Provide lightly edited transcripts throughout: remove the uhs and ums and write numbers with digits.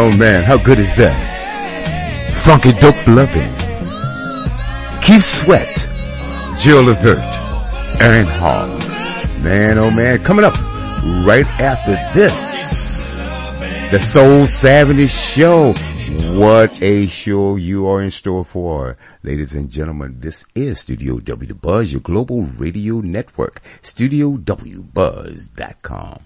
Oh man, how good is that? Funky Dope Loving, Keith Sweat, Jill Levert, Aaron Hall. Man, oh man, coming up right after this, the Soul 70 Show. What a show you are in store for. Ladies and gentlemen, this is Studio W, the Buzz, your global radio network. StudioWBuzz.com.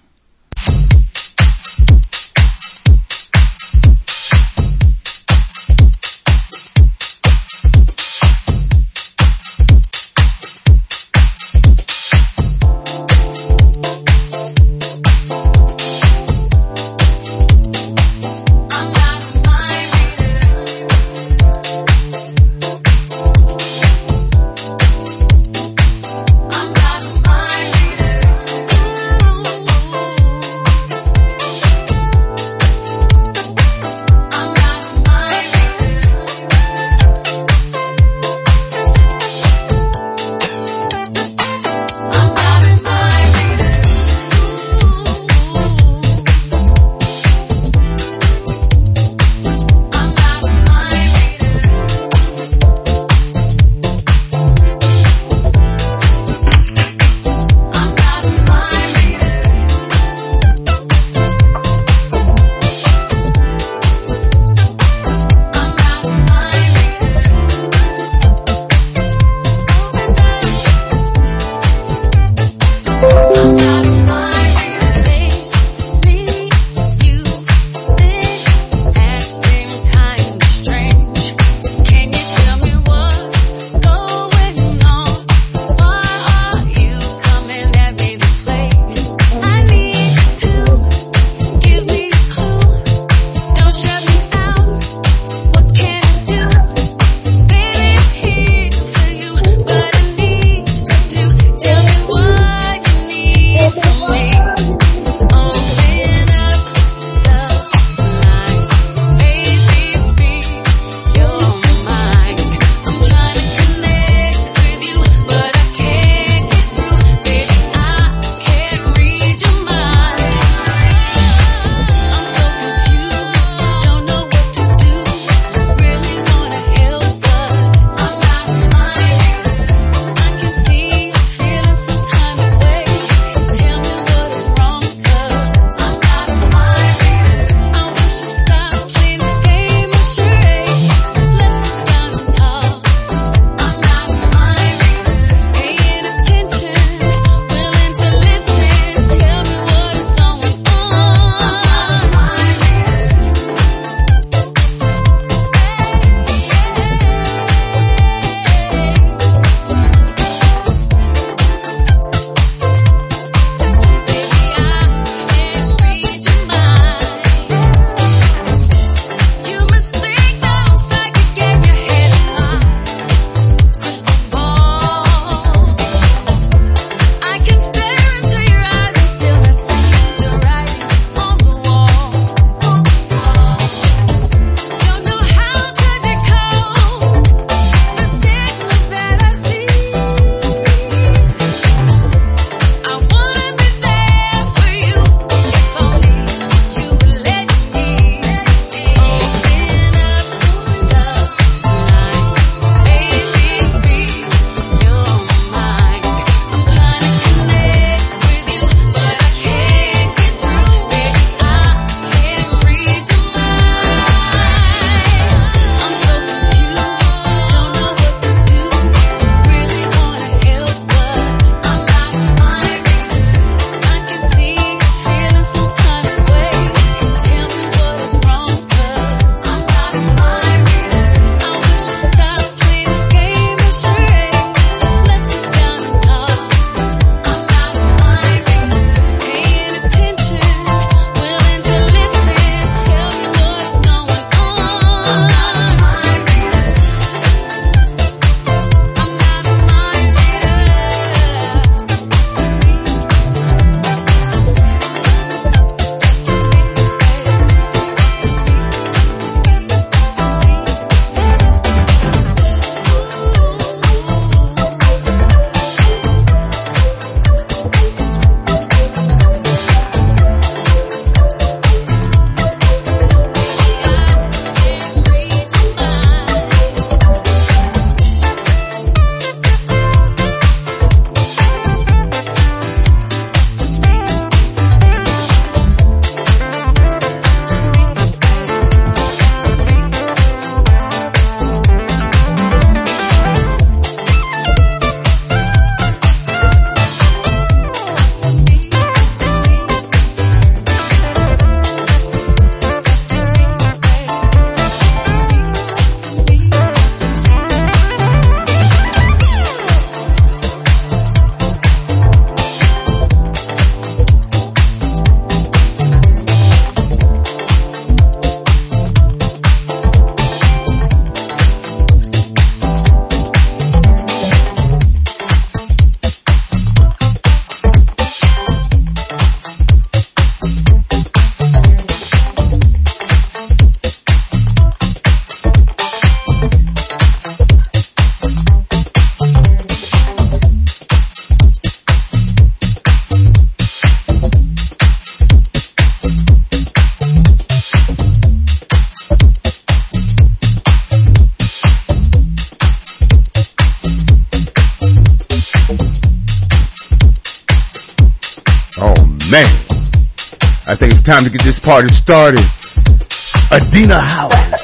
Man, I think it's time to get this party started. Adina Howard.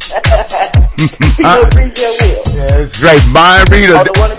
That's right, Mind Reader.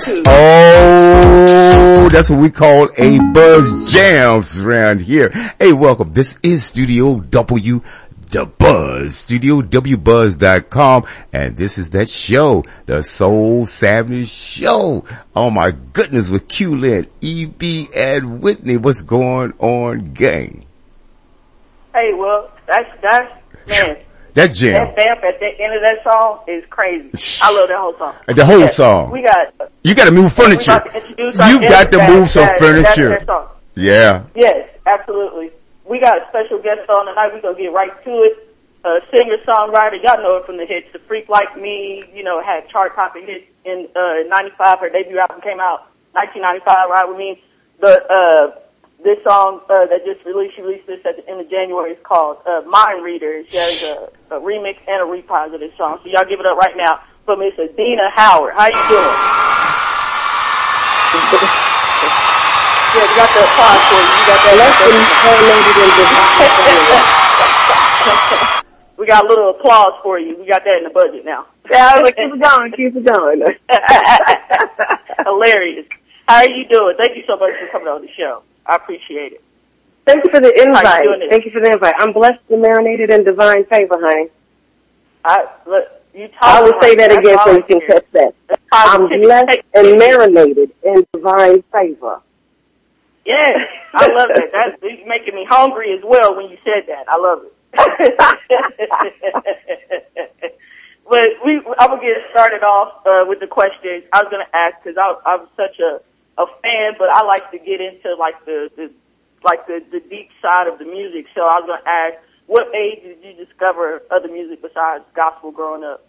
Oh, that's what we call a buzz jams around here. Hey, welcome. This is Studio W, The Buzz, StudioWBuzz.com, and this is that show, the Soul Savage Show. Oh my goodness, with Q-Lin, E.B., and Whitney. What's going on, gang? Hey, well, that's, man. That jam. That vamp at the end of that song is crazy. I love that whole song. The whole song. You gotta move furniture. You got to move some furniture. Yeah. Yes, absolutely. We got a special guest on tonight. We're gonna get right to it. Singer-songwriter, y'all know her from the hits. The Freak Like Me, had chart-topping hits in 95. Her debut album came out 1995, Ride With Me. This song that just released, she released this at the end of January. It's called Mind Reader. She has a remix and a reprise of this song. So y'all give it up right now for Miss Adina Howard. How you doing? Yeah, we got the applause for you. You got that. We got a little applause for you. We got that in the budget now. Yeah, I was like, keep it going. Hilarious. How are you doing? Thank you so much for coming on the show. I appreciate it. Thank you for the invite. I'm blessed and marinated in divine favor, honey. I will say that again so you can catch that. I'm blessed and marinated in divine favor. Yes, I love that. That's making me hungry as well when you said that. I love it. But I'm going to get started off with the questions I was going to ask because I'm such a fan, but I like to get into the deep side of the music. So I was going to ask, what age did you discover other music besides gospel growing up?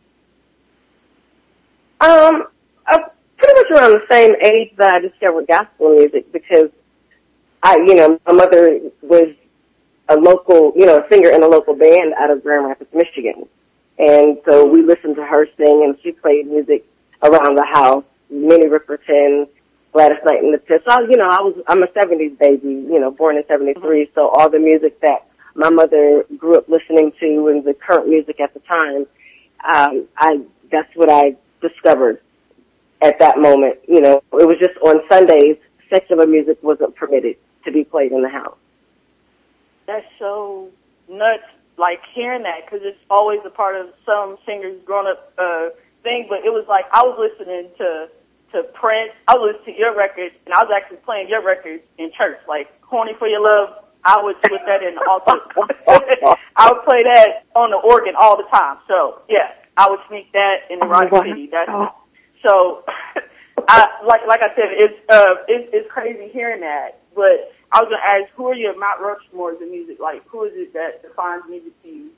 Pretty much around the same age that I discovered gospel music because my mother was a local, a singer in a local band out of Grand Rapids, Michigan. And so we listened to her sing and she played music around the house, Minnie Riperton, Gladys Knight and the Pips. So, I'm a 70s baby, born in 73. So all the music that my mother grew up listening to and the current music at the time, that's what I discovered at that moment. It was just on Sundays, secular music wasn't permitted to be played in the house. That's so nuts, hearing that, because it's always a part of some singers' grown-up thing, but it was like I was listening to Prince, I was listening to your records, and I was actually playing your records in church, Horny for Your Love. I would put that in the altar. I would play that on the organ all the time. So, yeah, I would sneak that in the Rock City. So, like I said, it's crazy hearing that, but I was going to ask, who are your Mount Rushmores in music? Who is it that defines music to you?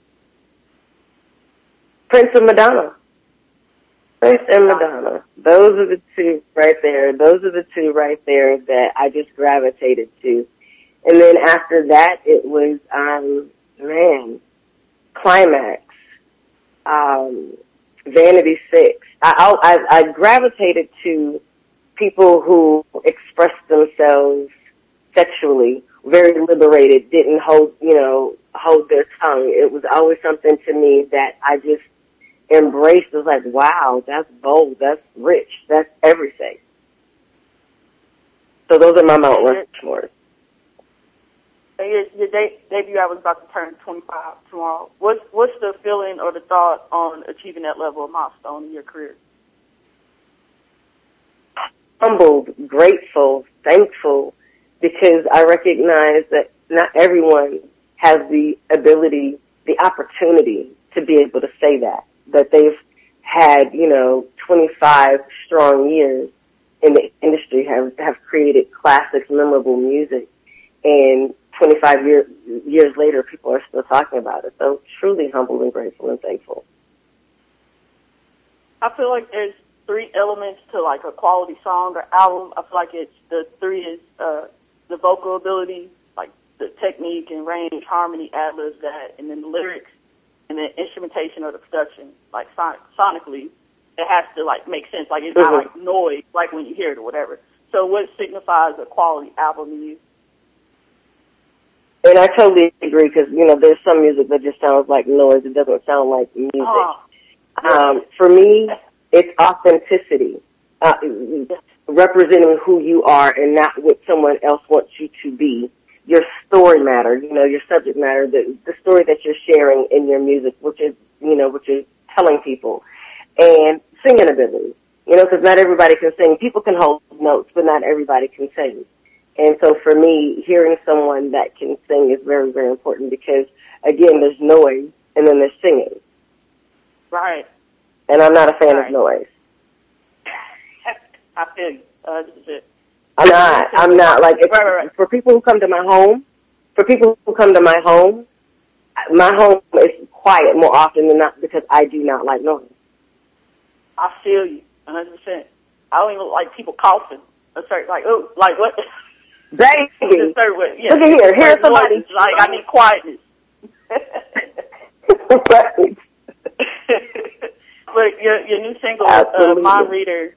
Prince and Madonna. Prince and Madonna. Those are the two right there. That I just gravitated to. And then after that, it was, Climax, Vanity 6. I gravitated to people who expressed themselves sexually, very liberated, didn't hold their tongue. It was always something to me that I just embraced. It was like, wow, that's bold, that's rich, that's everything. So those are my Mount Rushmores. Your debut album is about to turn 25 tomorrow. What's the feeling or the thought on achieving that level of milestone in your career? Humbled, grateful, thankful, because I recognize that not everyone has the ability, the opportunity to be able to say that they've had, 25 strong years in the industry, have created classics, memorable music, and 25 years later, people are still talking about it. So truly humbled and grateful and thankful. I feel like there's three elements to a quality song or album. I feel like the three is the vocal ability, the technique and range, harmony, ad-libs, that, and then the lyrics, and then instrumentation or the production, sonically, it has to make sense. It's not noise, when you hear it or whatever. So what signifies a quality album to you? And I totally agree because, you know, there's some music that just sounds like noise. It doesn't sound like music. For me, it's authenticity, representing who you are and not what someone else wants you to be. Your story matter, you know, your subject matter, the story that you're sharing in your music, which is telling people, and singing ability, you know, because not everybody can sing. People can hold notes, but not everybody can sing. And so for me, hearing someone that can sing is very, very important because, again, there's noise and then there's singing. Right. And I'm not a fan of noise. I feel you. I'm not. Like, for people who come to my home, my home is quiet more often than not because I do not like noise. I feel you, 100%. I don't even like people coughing. Like, oh, like what? Baby. Look at here. Here's somebody. Like, I need quietness. Right. But your new single, Mind Reader,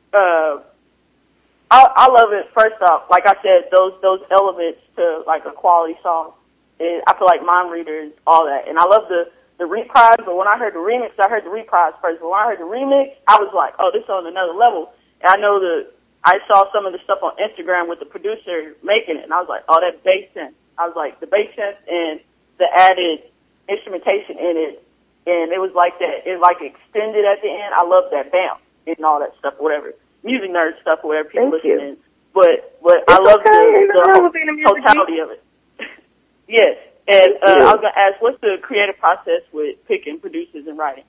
I love it. First off, like I said, those elements to like a quality song. I feel like Mind Reader is all that. And I love the reprise, but when I heard the remix, I heard the reprise first. But when I heard the remix, I was like, oh, this is on another level. And I know I saw some of the stuff on Instagram with the producer making it, and I was like, oh, that bass synth. I was like, the bass synth and the added instrumentation in it, and it was like that. It like extended at the end. I love that bounce and all that stuff, whatever. Music nerd stuff, whatever people listening. But I love the totality of it. Yes. And I was going to ask, what's the creative process with picking producers and writing?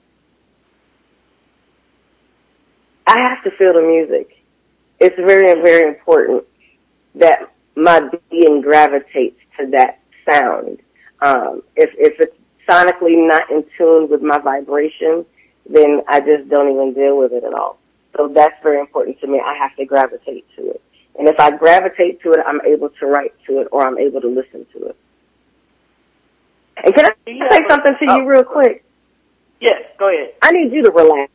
I have to feel the music. It's very, very important that my being gravitates to that sound. If it's sonically not in tune with my vibration, then I just don't even deal with it at all. So that's very important to me. I have to gravitate to it. And if I gravitate to it, I'm able to write to it or I'm able to listen to it. And can I say something to you real quick? Yes, go ahead. I need you to relax.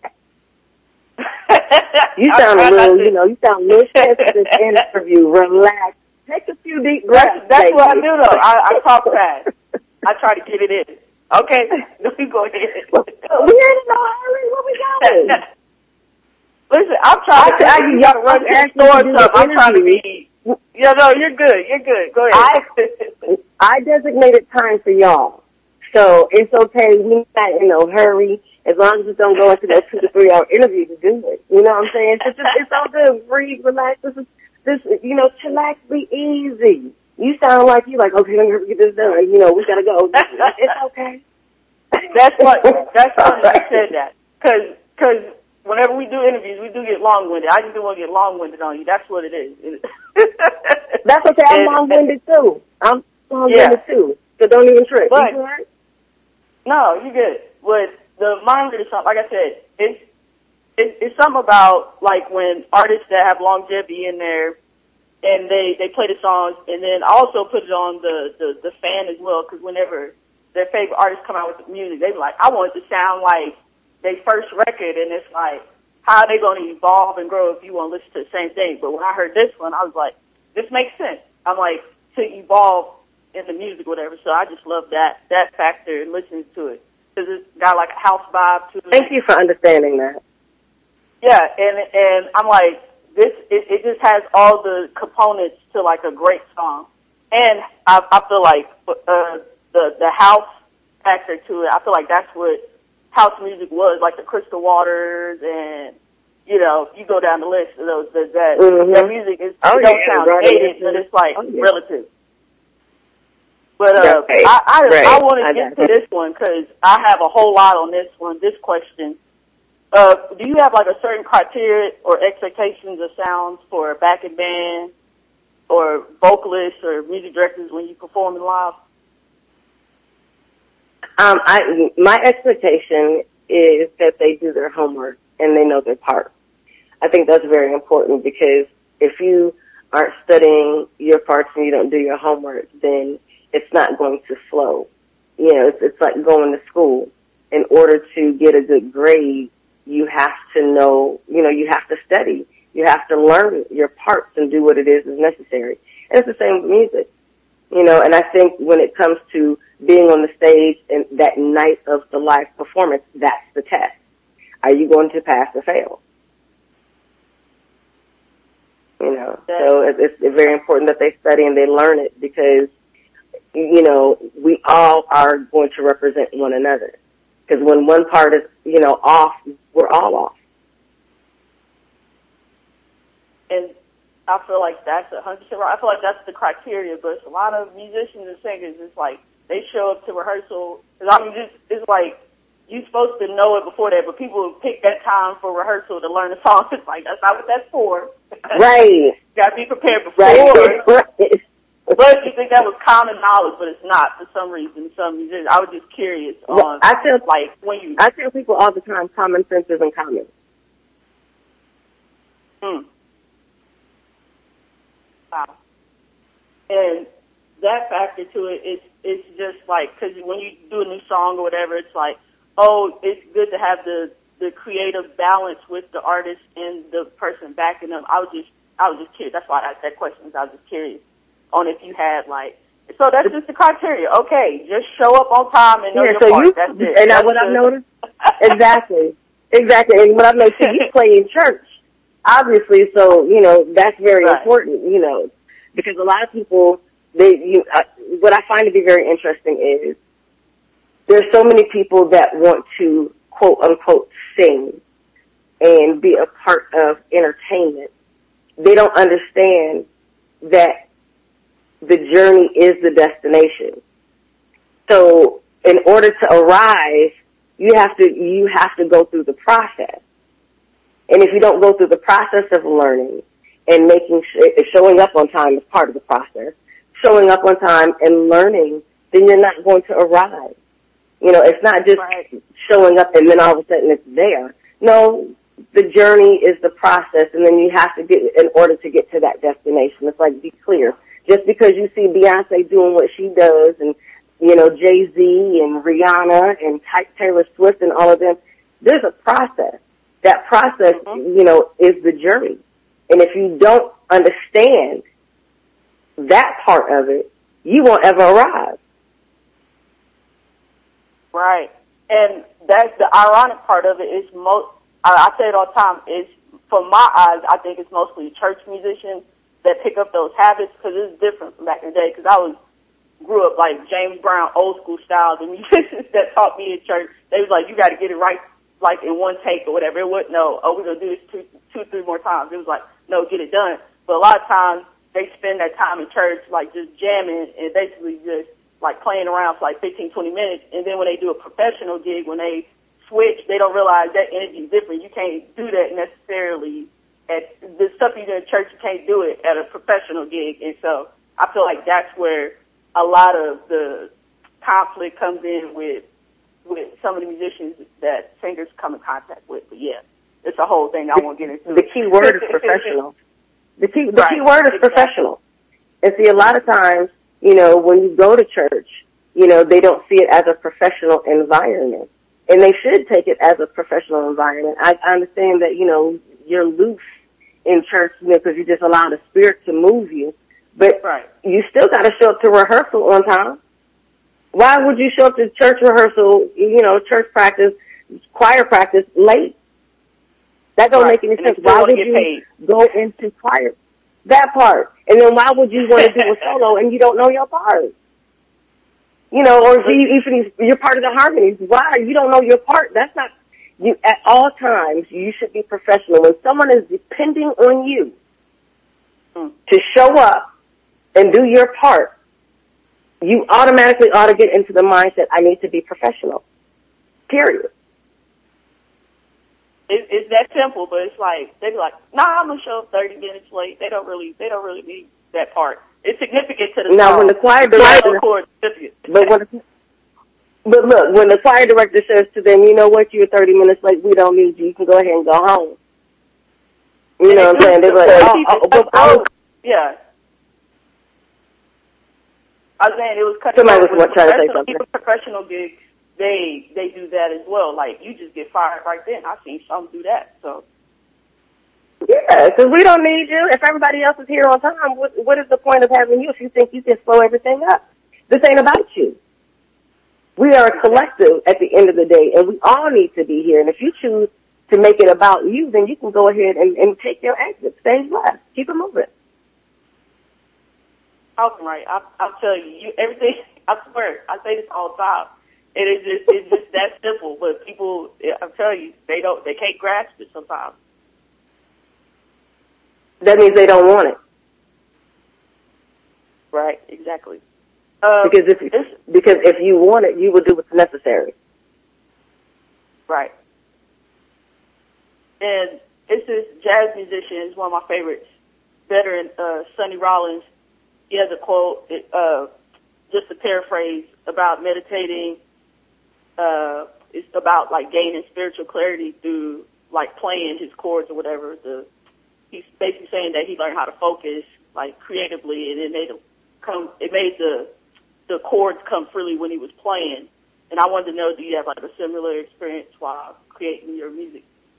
You sound you sound real tense in this interview. Relax. Take a few deep breaths. That's what I do though. I talk fast. I try to get it in. Okay, you go ahead. We ain't in no hurry. Where we going? Listen, I'm trying to. You gotta run to the store or something. I'm trying to be. Yeah, no, you're good. You're good. Go ahead. I designated time for y'all, so it's okay. We're not in no hurry. As long as you don't go into that 2 to 3 hour interview to do it. You know what I'm saying? It's all good. Breathe, relax. Chillax, be easy. You sound like you like, okay, let me get this done. You know, we gotta go. It's okay. That's funny you said that. Cause whenever we do interviews, we do get long-winded. I just don't want to get long-winded on you. That's what it is. That's okay. I'm long-winded too. I'm long-winded too. So don't even trip. But, you all right? No, you're good. But the Mind Reader song, like I said, it's something about like when artists that have longevity in there and they play the songs, and then I also put it on the fan as well, because whenever their favorite artists come out with the music, they be like, I want it to sound like their first record, and it's like, how are they going to evolve and grow if you want to listen to the same thing? But when I heard this one, I was like, this makes sense. I'm like, to evolve in the music, whatever. So I just love that factor and listening to it, because it's got like a house vibe to it. Thank you for understanding that. Yeah, and I'm like, it just has all the components to like a great song. And I feel like the house factor to it, I feel like that's what house music was, like the Crystal Waters, and you know, you go down the list of those. That music is don't sound dated, but it's like relative. But I want to get to this one because I have a whole lot on this one. This question. Do you have like a certain criteria or expectations of sounds for a backing band or vocalists or music directors when you perform live? My expectation is that they do their homework and they know their part. I think that's very important, because if you aren't studying your parts and you don't do your homework, then it's not going to flow. You know, it's like going to school. In order to get a good grade, you have to know, you have to study. You have to learn your parts and do what it is necessary. And it's the same with music. You know, and I think when it comes to being on the stage and that night of the live performance, that's the test. Are you going to pass or fail? You know, so it's very important that they study and they learn it because, you know, we all are going to represent one another. Because when one part is, you know, off, we're all off. And I feel like that's 100% right. I feel like that's the criteria, but a lot of musicians and singers, it's like they show up to rehearsal. I mean, it's like you're supposed to know it before that, but people pick that time for rehearsal to learn the song. It's like, that's not what that's for. Right. You gotta be prepared before. Right. But you think that was common knowledge, but it's not for some reason. Some musicians, I was just curious on, I tell people all the time, common sense isn't common. Wow. And that factor to it, it's just like, because when you do a new song or whatever, it's like, oh, it's good to have the creative balance with the artist and the person backing them. I was just curious. That's why I asked that question. I was just curious on if you had like, so that's just the criteria. Okay, just show up on time and know your part. That's it. And that's what I've noticed. Exactly. And what I've noticed, you play in church, obviously. So you know that's very important. You know, because a lot of people, what I find to be very interesting is there's so many people that want to quote unquote sing and be a part of entertainment. They don't understand that the journey is the destination. So in order to arrive, you have to go through the process. And if you don't go through the process of learning and showing up on time is part of the process, showing up on time and learning, then you're not going to arrive. You know, it's not just showing up and then all of a sudden it's there. No, the journey is the process, and then you have to in order to get to that destination. It's like, be clear. Just because you see Beyonce doing what she does and, you know, Jay-Z and Rihanna and Taylor Swift and all of them, there's a process. That process, you know, is the journey. And if you don't understand that part of it, you won't ever arrive. Right. And that's the ironic part of it is I say it all the time, is from my eyes, I think it's mostly church musicians that pick up those habits because it's different from back in the day because I grew up like James Brown, old school style. The musicians that taught me in church, they was like, you got to get it right like in one take or whatever. It wasn't, no, we're going to do this two, 3 more times. It was like, no, get it done. But a lot of times they spend that time in church like just jamming and basically just like playing around for like 15, 20 minutes. And then when they do a professional gig, when they switch, they don't realize that energy is different. You can't do that necessarily at the stuff you do in church. You can't do it at a professional gig. And so I feel like that's where a lot of the conflict comes in with some of the musicians that singers come in contact with. But yeah, it's a whole thing I won't get into. The key word is professional. The key word is professional. And see, a lot of times, you know, when you go to church, you know, they don't see it as a professional environment. And they should take it as a professional environment. I understand that, you know, you're loose in church, you know, because you just allow the Spirit to move you. But you still got to show up to rehearsal on time. Why would you show up to church rehearsal, you know, church practice, choir practice late? That don't make any sense. Why would you go into choir? That part. And then why would you want to do a solo and you don't know your part? You know, or if you're part of the harmonies. Why? You don't know your part. That's not, you, at all times, you should be professional. When someone is depending on you to show up and do your part, you automatically ought to get into the mindset, I need to be professional. Period. It's that simple, but it's like, they be like, nah, I'm going to show up 30 minutes late. They don't really need that part. It's significant to the song. When the choir director, but look, when the choir director says to them, you know what, you're 30 minutes late, we don't need you. You can go ahead and go home. You know what I'm saying? They're like, yeah. I was saying it was cut. Somebody was trying to say something. Professional gigs, they do that as well. Like you just get fired right then. I've seen some do that. So Yeah, because we don't need you. If everybody else is here on time, what is the point of having you if you think you can slow everything up? This ain't about you. We are a collective at the end of the day, and we all need to be here. And if you choose to make it about you, then you can go ahead and take your exit. Stage left. Keep it moving. Awesome, right? I'll tell you, everything. I swear, I say this all the time. It's just that simple. But people, I'm telling you, they can't grasp it sometimes. That means they don't want it. Right, exactly. Because if you want it, you will do what's necessary. Right. And it's this jazz musician, he's one of my favorites, veteran, Sonny Rollins. He has a quote, just to paraphrase, about meditating. It's about like gaining spiritual clarity through like playing his chords or whatever. He's basically saying that he learned how to focus like creatively, and it made the chords come freely when he was playing. And I wanted to know, do you have like a similar experience while creating your music?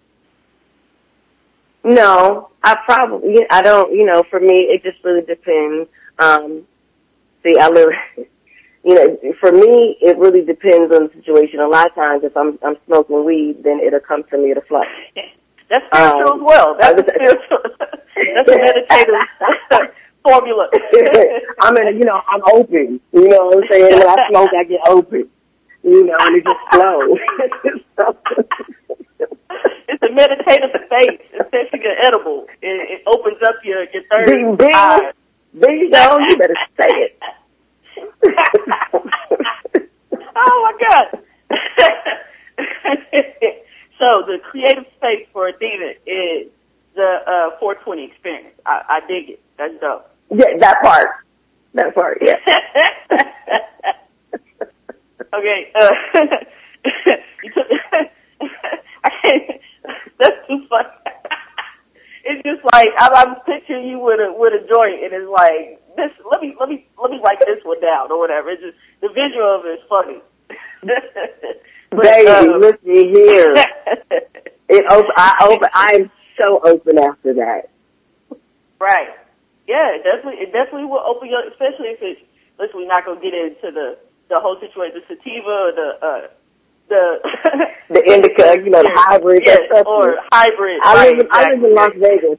No, I don't, for me, it just really depends. I live, for me, it really depends on the situation. A lot of times, if I'm smoking weed, then it'll come to me at a flush. That's spiritual as well. That's spiritual. That's a meditative formula. I'm open. You know what I'm saying? When I smoke, I get open. And it just flows. It's a meditative state. It's basically an edible. It opens up your third eye. There you go. You better say it. Oh my God. So the creative space for Adina is the 420 experience. I dig it. That's dope. Yeah, that part, yeah. Okay, I can't, that's too funny. It's just like, I'm picturing you with a joint, and it's like, this, let me write this one down, or whatever. It's just, the visual of it is funny. Baby, listen here. I'm so open after that. Right. Yeah, it definitely will open you up, especially if it's, listen, we're not going to get into the whole situation, the sativa or the indica, the hybrid. Yes, or hybrid. I live in Las Vegas.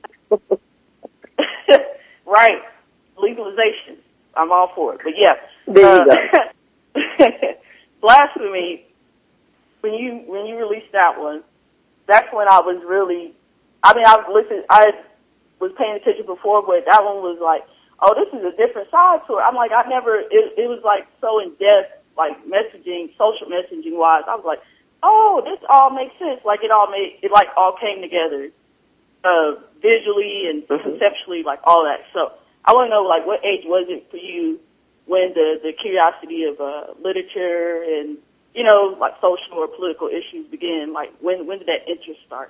Right. Legalization. I'm all for it. But yeah. There you go. Blasphemy, when you released that one, that's when I was really, I was paying attention before, but that one was like, oh, this is a different side to it. I'm like, it was like so in depth, like messaging, social messaging wise. I was like, oh, this all makes sense. Like it all came together, visually and conceptually, like all that. So I want to know, like, what age was it for you when the curiosity of, literature and, like social or political issues began? Like when did that interest start?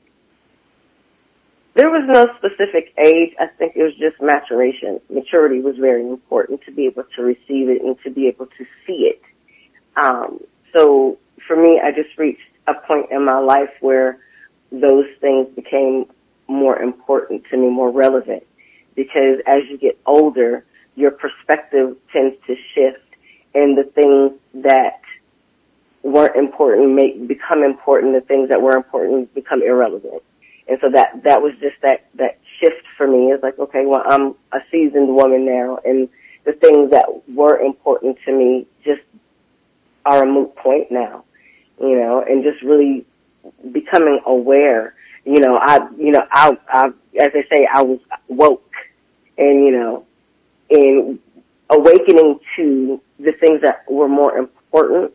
There was no specific age. I think it was just maturation. Maturity was very important to be able to receive it and to be able to see it. So for me, I just reached a point in my life where those things became more important to me, more relevant. Because as you get older, your perspective tends to shift, and the things that weren't important become important. The things that were important become irrelevant. And so that was just that shift for me. It's like, okay, well, I'm a seasoned woman now, and the things that were important to me just are a moot point now, and just really becoming aware. I as they say, I was woke, and, in awakening to the things that were more important,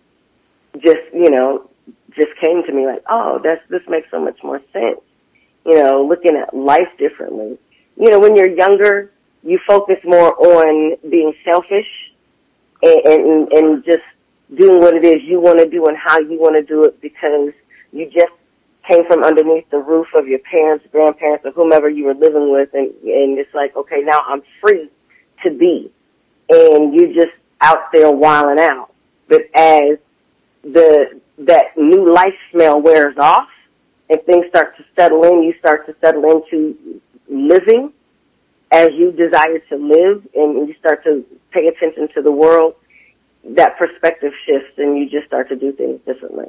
just came to me like, oh, this makes so much more sense. Looking at life differently. When you're younger, you focus more on being selfish and just doing what it is you want to do and how you want to do it, because you just came from underneath the roof of your parents, grandparents, or whomever you were living with, and it's like, okay, now I'm free to be, and you're just out there wilding out. But as that new life smell wears off, and things start to settle in, you start to settle into living as you desire to live, and you start to pay attention to the world, that perspective shifts and you just start to do things differently.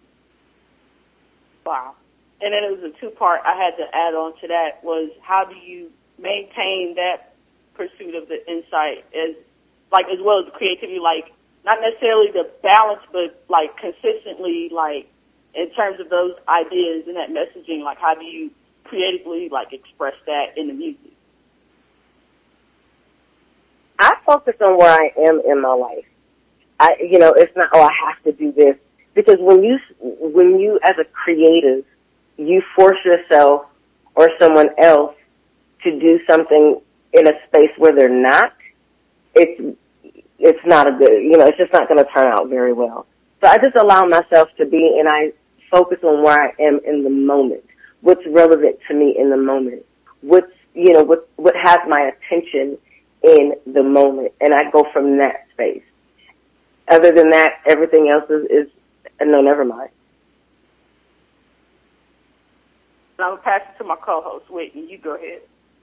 Wow. And then it was a two-part I had to add on to that was how do you maintain that pursuit of the insight as well as the creativity, like not necessarily the balance, but like consistently, like in terms of those ideas and that messaging, like how do you creatively like express that in the music? I focus on where I am in my life. It's not, I have to do this. Because when you as a creative, you force yourself or someone else to do something in a space where they're not, it's not a good, it's just not going to turn out very well. So I just allow myself to be, and I focus on where I am in the moment, what's relevant to me in the moment, what has my attention in the moment, and I go from that space. Other than that, everything else is no, never mind. I'm going to pass it to my co-host, Whitney. You go ahead.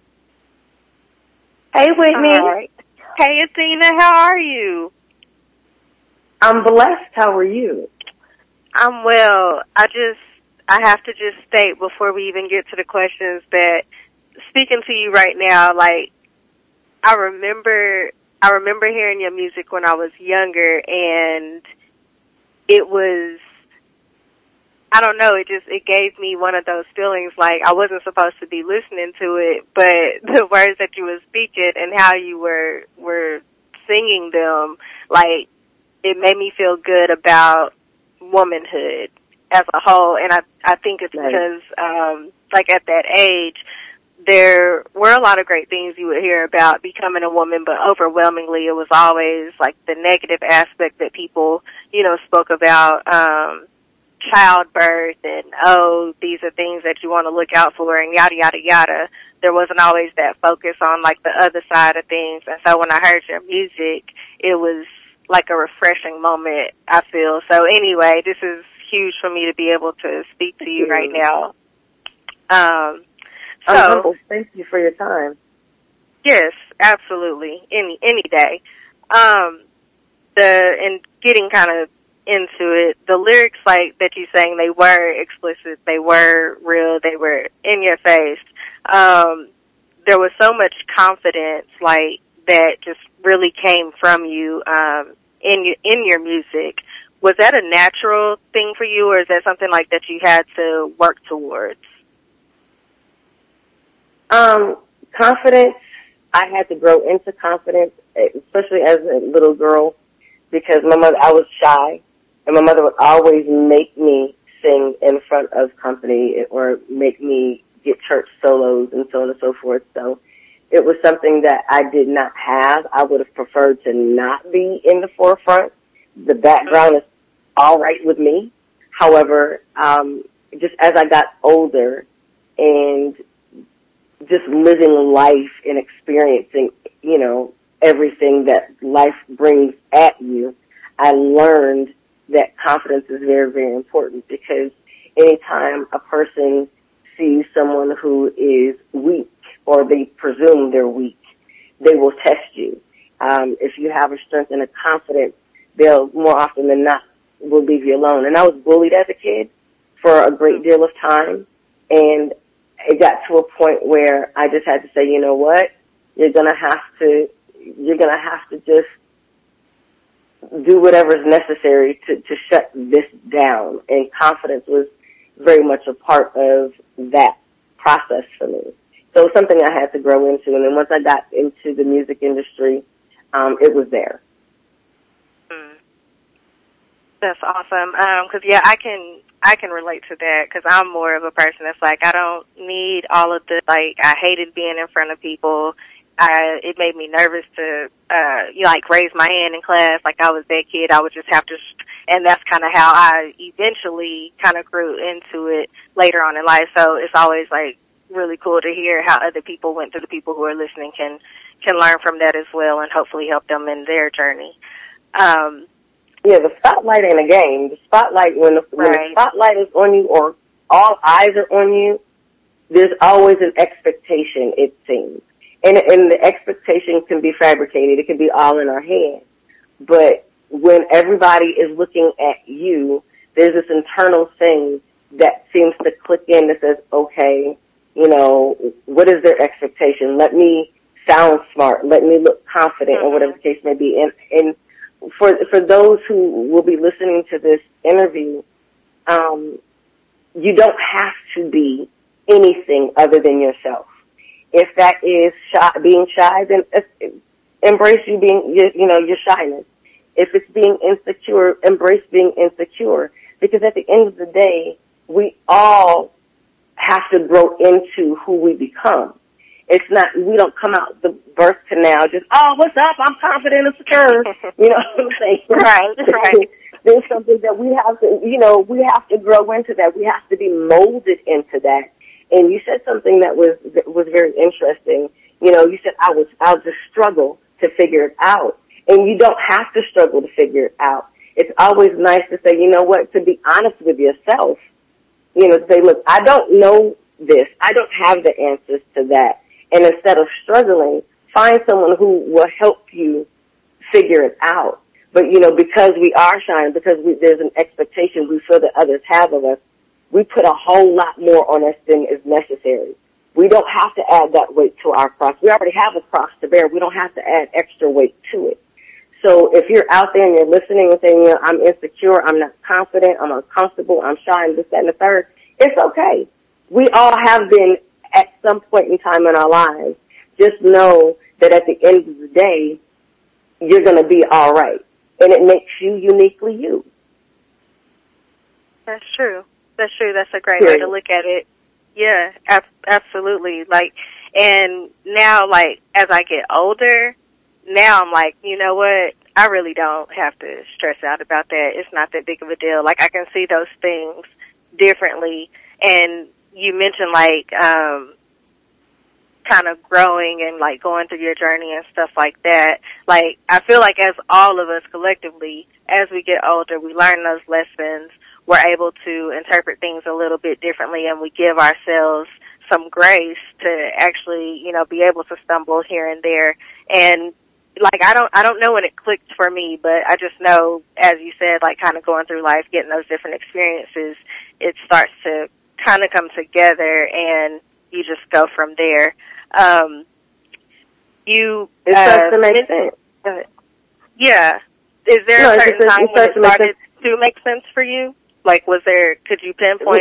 Hey, Whitney. Right. Hey, Athena. How are you? I'm blessed. How are you? I'm well. I have to just state before we even get to the questions that speaking to you right now, like, I remember hearing your music when I was younger, and it was, I don't know, it gave me one of those feelings like I wasn't supposed to be listening to it, but the words that you were speaking and how you were singing them, like, it made me feel good about womanhood as a whole. And I think it's because, like at that age, there were a lot of great things you would hear about becoming a woman, but overwhelmingly it was always like the negative aspect that people, spoke about, childbirth and, these are things that you want to look out for and yada, yada, yada. There wasn't always that focus on like the other side of things. And so when I heard your music, it was like a refreshing moment, I feel. So anyway, this is huge for me to be able to speak to you right now. I'm humble. Thank you for your time. Yes, absolutely. Any day. And getting kind of into it, the lyrics like that you sang, they were explicit, they were real, they were in your face. There was so much confidence like that just really came from you in your music. Was that a natural thing for you, or is that something like that you had to work towards? Confidence, I had to grow into confidence, especially as a little girl, because I was shy, and my mother would always make me sing in front of company or make me get church solos and so on and so forth. So it was something that I did not have. I would have preferred to not be in the forefront. The background is all right with me. However, just as I got older and just living life and experiencing, everything that life brings at you, I learned that confidence is very, very important, because anytime a person sees someone who is weak or they presume they're weak, they will test you. If you have a strength and a confidence, they'll more often than not will leave you alone. And I was bullied as a kid for a great deal of time, and it got to a point where I just had to say, you know what, you're gonna have to just do whatever's necessary to shut this down. And confidence was very much a part of that process for me. So it was something I had to grow into. And then once I got into the music industry, it was there. That's awesome. 'Cause yeah, I can relate to that, 'cause I'm more of a person that's like, I don't need all of the, like, I hated being in front of people. It made me nervous to, raise my hand in class. Like, I was that kid. I would just have to, and that's kind of how I eventually kind of grew into it later on in life. So it's always like really cool to hear how other people went through. The people who are listening can learn from that as well, and hopefully help them in their journey. Yeah, the spotlight ain't a game. The spotlight, when the spotlight is on you, or all eyes are on you, there's always an expectation, it seems. And the expectation can be fabricated. It can be all in our head. But when everybody is looking at you, there's this internal thing that seems to click in that says, okay, you know, what is their expectation? Let me sound smart. Let me look confident, or whatever the case may be. And for those who will be listening to this interview, you don't have to be anything other than yourself. If that is being shy, then embrace you being, you know, your shyness. If it's being insecure, embrace being insecure. Because at the end of the day, we all have to grow into who we become. It's not, we don't come out the birth canal just, oh, what's up? I'm confident and secure. You know what I'm saying? Right. There's something that we have to, you know, we have to grow into that. We have to be molded into that. And you said something that was very interesting. You know, you said I'll just struggle to figure it out. And you don't have to struggle to figure it out. It's always nice to say, you know what, to be honest with yourself. You know, to say, look, I don't know this. I don't have the answers to that. And instead of struggling, find someone who will help you figure it out. But, you know, because we are shy, because there's an expectation we feel that others have of us, we put a whole lot more on us than is necessary. We don't have to add that weight to our cross. We already have a cross to bear. We don't have to add extra weight to it. So if you're out there and you're listening and saying, you know, I'm insecure, I'm not confident, I'm uncomfortable, I'm shy, and this, that, and the third, it's okay. We all have been at some point in time in our lives. Just know that at the end of the day, you're going to be all right. And it makes you uniquely you. That's true. That's true. That's a great way to look at it. Yeah, absolutely. Like, and now, like, as I get older, now I'm like, you know what? I really don't have to stress out about that. It's not that big of a deal. Like, I can see those things differently. And you mentioned, like, kind of growing and, like, going through your journey and stuff like that. Like, I feel like as all of us collectively, as we get older, we learn those lessons. We're able to interpret things a little bit differently, and we give ourselves some grace to actually, you know, be able to stumble here and there. And, like, I don't know when it clicked for me, but I just know, as you said, like, kind of going through life, getting those different experiences, it starts to kind of come together, and you just go from there. It starts to make sense. Yeah. Is there a certain time when it started to make sense for you? Like, could you pinpoint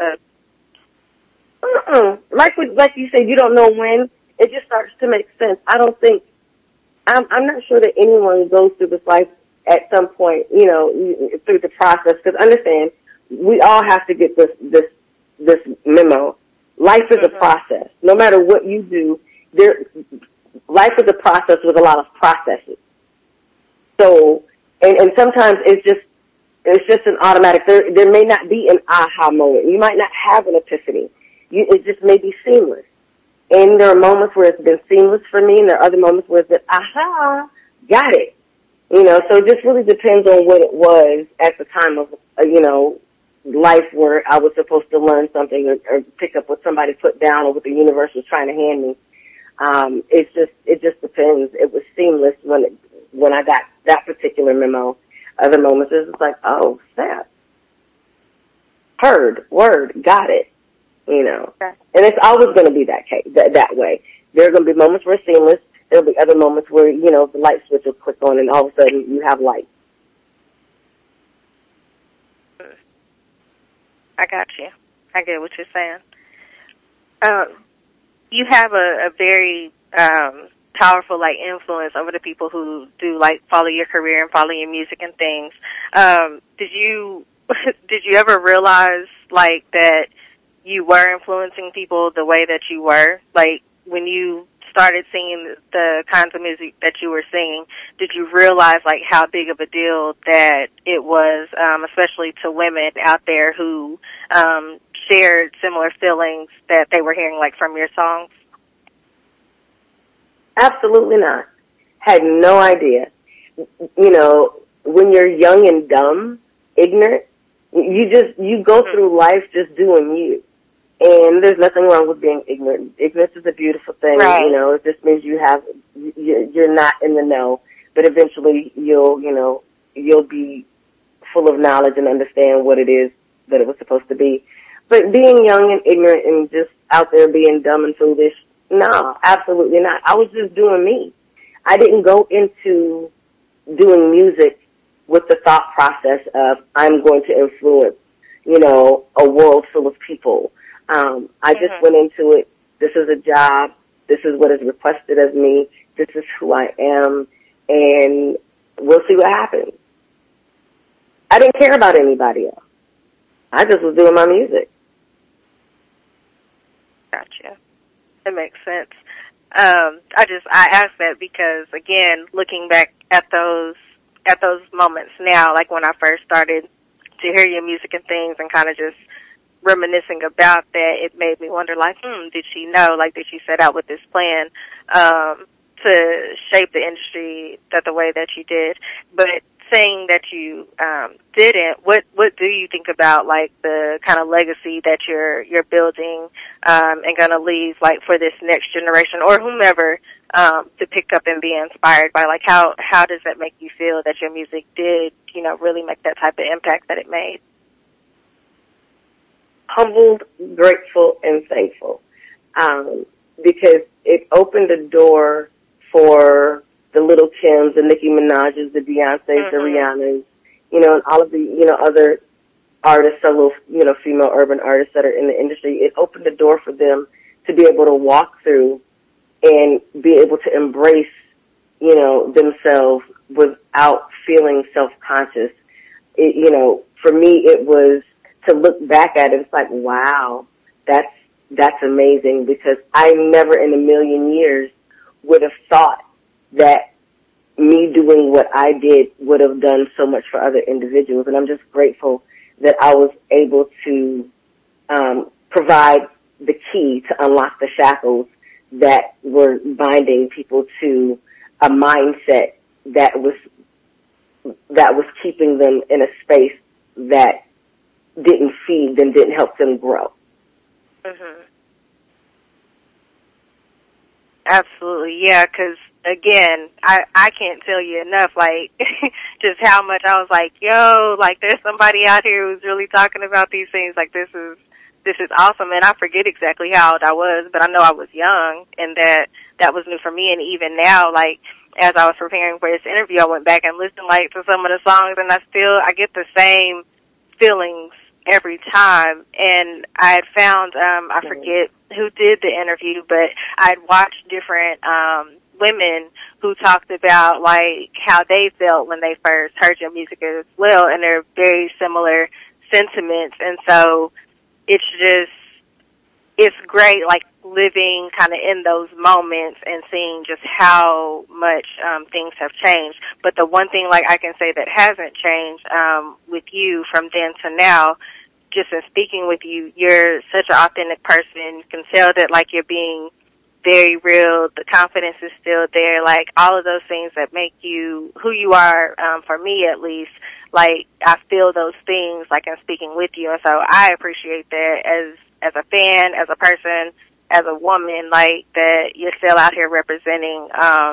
like you said, you don't know when. It just starts to make sense. I don't think, I'm not sure that anyone goes through this life at some point, you know, through the process. Because understand, we all have to get this memo. Life is a process. No matter what you do, life is a process with a lot of processes. So, and sometimes it's just an automatic. There may not be an aha moment. You might not have an epiphany. It just may be seamless. And there are moments where it's been seamless for me, and there are other moments where it's been, aha, got it. You know, so it just really depends on what it was at the time of, you know, life where I was supposed to learn something or pick up what somebody put down or what the universe was trying to hand me. It just depends. It was seamless when I got that particular memo. Other moments it's just like, oh, snap. Heard, word, got it. You know. Okay. And it's always going to be that way. There are going to be moments where it's seamless. There'll be other moments where, you know, the light switch will click on and all of a sudden you have light. I got you. I get what you're saying. You have a very powerful, like, influence over the people who do, like, follow your career and follow your music and things. Did you ever realize, like, that you were influencing people the way that you were? Like, when you started singing the kinds of music that you were singing, did you realize, like, how big of a deal that it was, especially to women out there who shared similar feelings that they were hearing, like, from your songs? Absolutely not. Had no idea. You know, when you're young and dumb, ignorant, You go through life just doing you. And there's nothing wrong with being ignorant. Ignorance is a beautiful thing. Right. You know, it just means you're not in the know. But eventually you'll be full of knowledge and understand what it is that it was supposed to be. But being young and ignorant and just out there being dumb and foolish, no, absolutely not. I was just doing me. I didn't go into doing music with the thought process of I'm going to influence, a world full of people. I just went into it. This is a job. This is what is requested of me. This is who I am. And we'll see what happens. I didn't care about anybody else. I just was doing my music. Gotcha. That makes sense. I asked that because, again, looking back at those moments now, like when I first started to hear your music and things and kind of just reminiscing about that, it made me wonder, like, did she know? Like, did she set out with this plan to shape the industry the way that you did? But saying that you didn't, what do you think about, like, the kind of legacy that you're building and going to leave, like, for this next generation or whomever to pick up and be inspired by? Like, how does that make you feel that your music did, really make that type of impact that it made? Humbled, grateful, and thankful, because it opened the door for the Little Kims, the Nicki Minaj's, the Beyoncé's, the Rihanna's, and all of the, other artists, solo, female urban artists that are in the industry. It opened the door for them to be able to walk through and be able to embrace, themselves without feeling self-conscious. For me, it was to look back at it. It's like, wow, that's amazing, because I never in a million years would have thought that me doing what I did would have done so much for other individuals. And I'm just grateful that I was able to provide the key to unlock the shackles that were binding people to a mindset that was keeping them in a space that didn't feed them, didn't help them grow. Absolutely, yeah, because, again, I can't tell you enough, like, just how much I was like, yo, like, there's somebody out here who's really talking about these things, like, this is awesome, and I forget exactly how old I was, but I know I was young, and that was new for me, and even now, like, as I was preparing for this interview, I went back and listened, like, to some of the songs, and I get the same feelings every time. And I had found, I forget who did the interview, but I'd watched different, women who talked about, like, how they felt when they first heard your music as well, and they're very similar sentiments. And so it's great, like, living kind of in those moments and seeing just how much things have changed. But the one thing, like, I can say that hasn't changed with you from then to now, just in speaking with you, you're such an authentic person. You can tell that, like, you're being very real. The confidence is still there. Like, all of those things that make you who you are, for me at least, like, I feel those things, like, in speaking with you. And so I appreciate that as a fan, as a person, as a woman, like, that you're still out here representing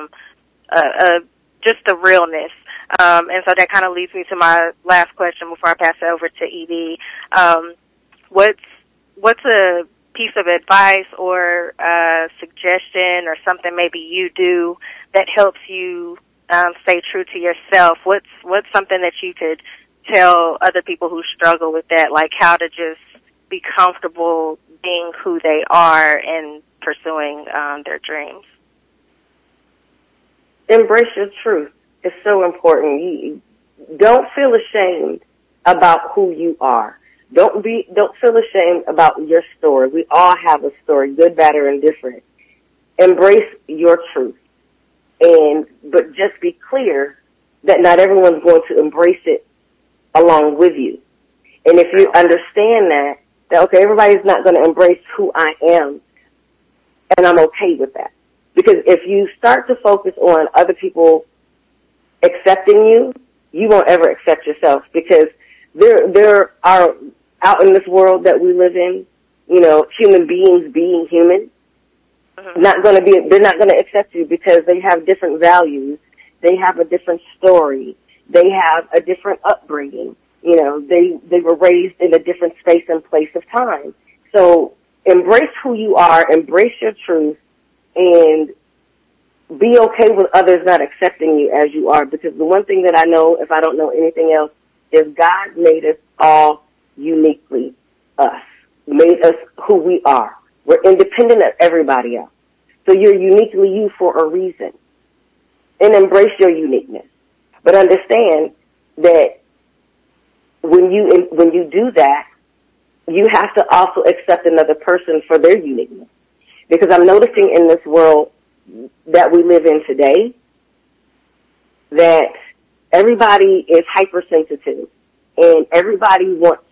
just the realness. And so that kind of leads me to my last question before I pass it over to Edie. What's a piece of advice or suggestion or something maybe you do that helps you stay true to yourself? What's something that you could tell other people who struggle with that, like how to just be comfortable being who they are and pursuing their dreams? Embrace your truth. It's so important. Don't feel ashamed about who you are. Don't feel ashamed about your story. We all have a story, good, bad, or indifferent. Embrace your truth. But just be clear that not everyone's going to embrace it along with you. And if you understand that okay, everybody's not going to embrace who I am, and I'm okay with that. Because if you start to focus on other people accepting you, you won't ever accept yourself, because there are out in this world that we live in, human beings being human, they're not going to accept you because they have different values. They have a different story. They have a different upbringing. They were raised in a different space and place of time. So embrace who you are, embrace your truth, and be okay with others not accepting you as you are, because the one thing that I know, if I don't know anything else, is God made us all uniquely us, made us who we are. We're independent of everybody else. So you're uniquely you for a reason. And embrace your uniqueness. But understand that when you do that, you have to also accept another person for their uniqueness. Because I'm noticing in this world that we live in today that everybody is hypersensitive, and everybody wants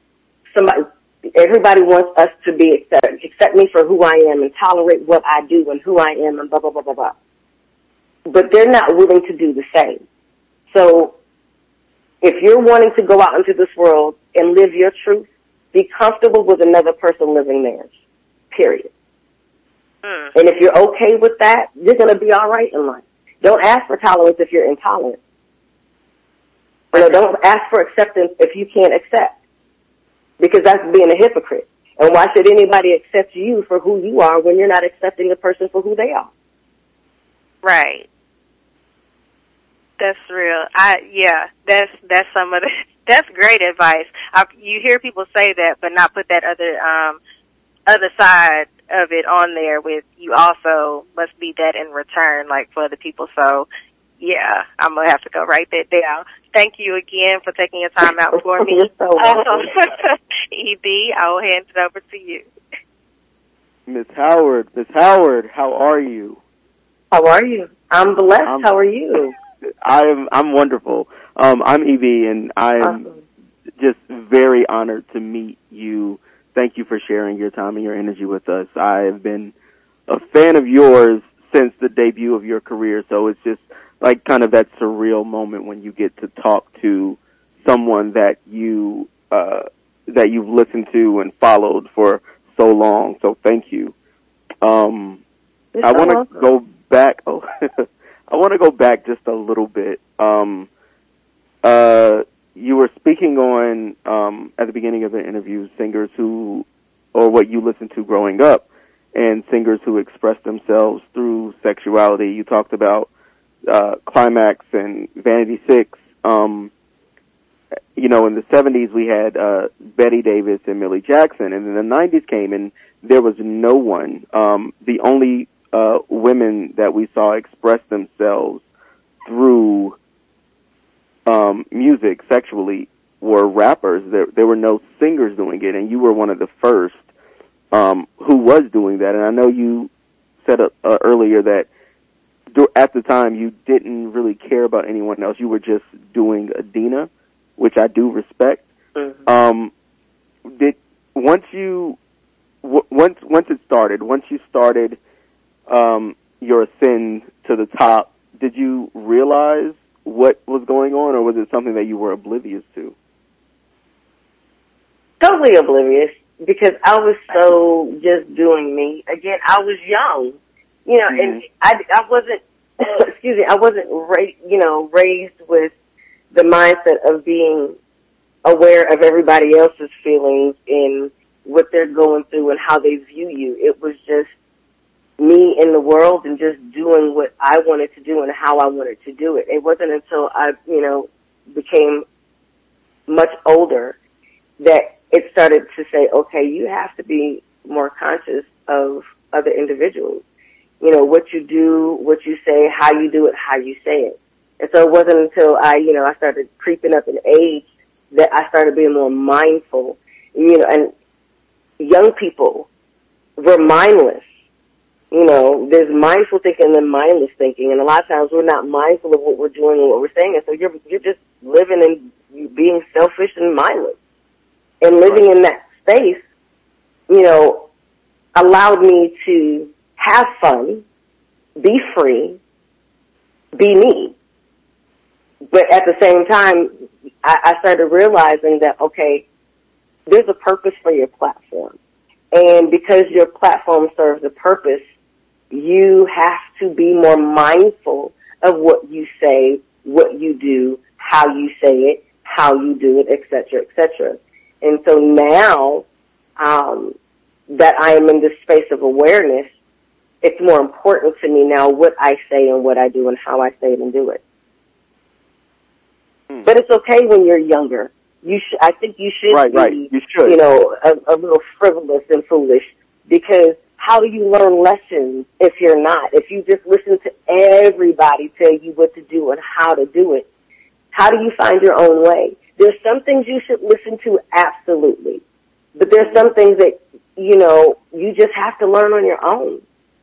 us to be accept me for who I am and tolerate what I do and who I am and blah, blah, blah, blah, blah. But they're not willing to do the same. So if you're wanting to go out into this world and live your truth, be comfortable with another person living theirs, period. And if you're okay with that, you're going to be all right in life. Don't ask for tolerance if you're intolerant. Don't ask for acceptance if you can't accept, because that's being a hypocrite. And why should anybody accept you for who you are when you're not accepting the person for who they are? Right. That's real. That's some of the, that's great advice. You hear people say that, but not put that other side of it on there with you also must be that in return, like for other people. So yeah, I'm going to have to go write that down. Thank you again for taking your time out for me. You're so welcome. EB, I will hand it over to you. Miss Howard, how are you? How are you? I'm blessed. How are you? I'm wonderful. I'm EB, and I'm just very honored to meet you. Thank you for sharing your time and your energy with us. I have been a fan of yours since the debut of your career, so it's just like kind of that surreal moment when you get to talk to someone that you've listened to and followed for so long. So thank you. I want to go back. I want to go back just a little bit. You were speaking on at the beginning of the interview, singers or what you listened to growing up, and singers who express themselves through sexuality. You talked about Climax and Vanity Six. In the 70s we had Betty Davis and Millie Jackson, and then the 90s came and there was no one. The only women that we saw express themselves through music sexually were rappers. There were no singers doing it, and you were one of the first who was doing that. And I know you said earlier that at the time you didn't really care about anyone else. You were just doing Adina, which I do respect. Mm-hmm. Once you started your ascend to the top, did you realize what was going on, or was it something that you were oblivious to? Totally oblivious, because I was so just doing me. Again, I was young, and I wasn't, I wasn't raised with the mindset of being aware of everybody else's feelings and what they're going through and how they view you. It was just me in the world and just doing what I wanted to do and how I wanted to do it. It wasn't until I, became much older that it started to say, okay, you have to be more conscious of other individuals. What you do, what you say, how you do it, how you say it. And so it wasn't until I started creeping up in age that I started being more mindful. And young people were mindless. There's mindful thinking and mindless thinking, and a lot of times we're not mindful of what we're doing and what we're saying, and so you're just living and being selfish and mindless. And living in that space, allowed me to have fun, be free, be me. But at the same time, I started realizing that, okay, there's a purpose for your platform. And because your platform serves a purpose, you have to be more mindful of what you say, what you do, how you say it, how you do it, et cetera, et cetera. And so now, that I am in this space of awareness, it's more important to me now what I say and what I do and how I say it and do it. But it's okay when you're younger. I think you should be, You should. you know, a little frivolous and foolish, because how do you learn lessons if you're not? If you just listen to everybody tell you what to do and how to do it, how do you find your own way? There's some things you should listen to, absolutely. But there's some things that, you know, you just have to learn on your own.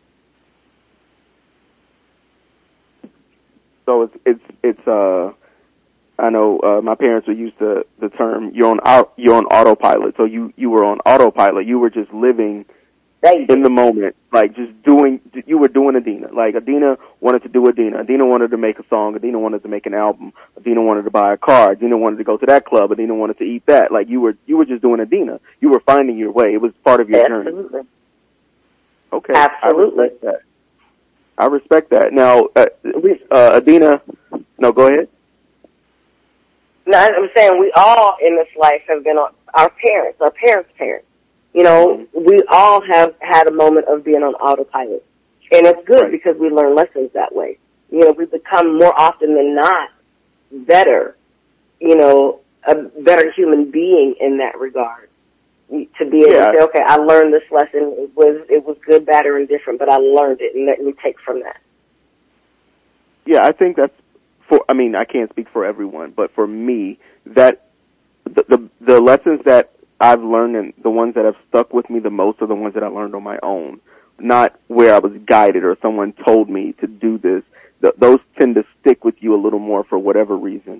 So it's I know my parents would use the term you're on autopilot. So you were on autopilot. You were just living in the moment, like just you were doing Adina. Like Adina wanted to do Adina. Adina wanted to make a song. Adina wanted to make an album. Adina wanted to buy a car. Adina wanted to go to that club. Adina wanted to eat that. Like you were just doing Adina. You were finding your way. It was part of your journey. Okay. Absolutely. I respect that. Now, Adina, no, go ahead. No, I'm saying we all in this life have been our parents' parents. You know, we all have had a moment of being on autopilot. And it's good because we learn lessons that way. You know, we become more often than not better, you know, a better human being in that regard. To be able to say, okay, I learned this lesson. It was good, bad, or indifferent, but I learned it, and let me take from that. Yeah, I think that's I can't speak for everyone, but for me, that the lessons that I've learned and the ones that have stuck with me the most are the ones that I learned on my own, not where I was guided or someone told me to do this. Those tend to stick with you a little more for whatever reason.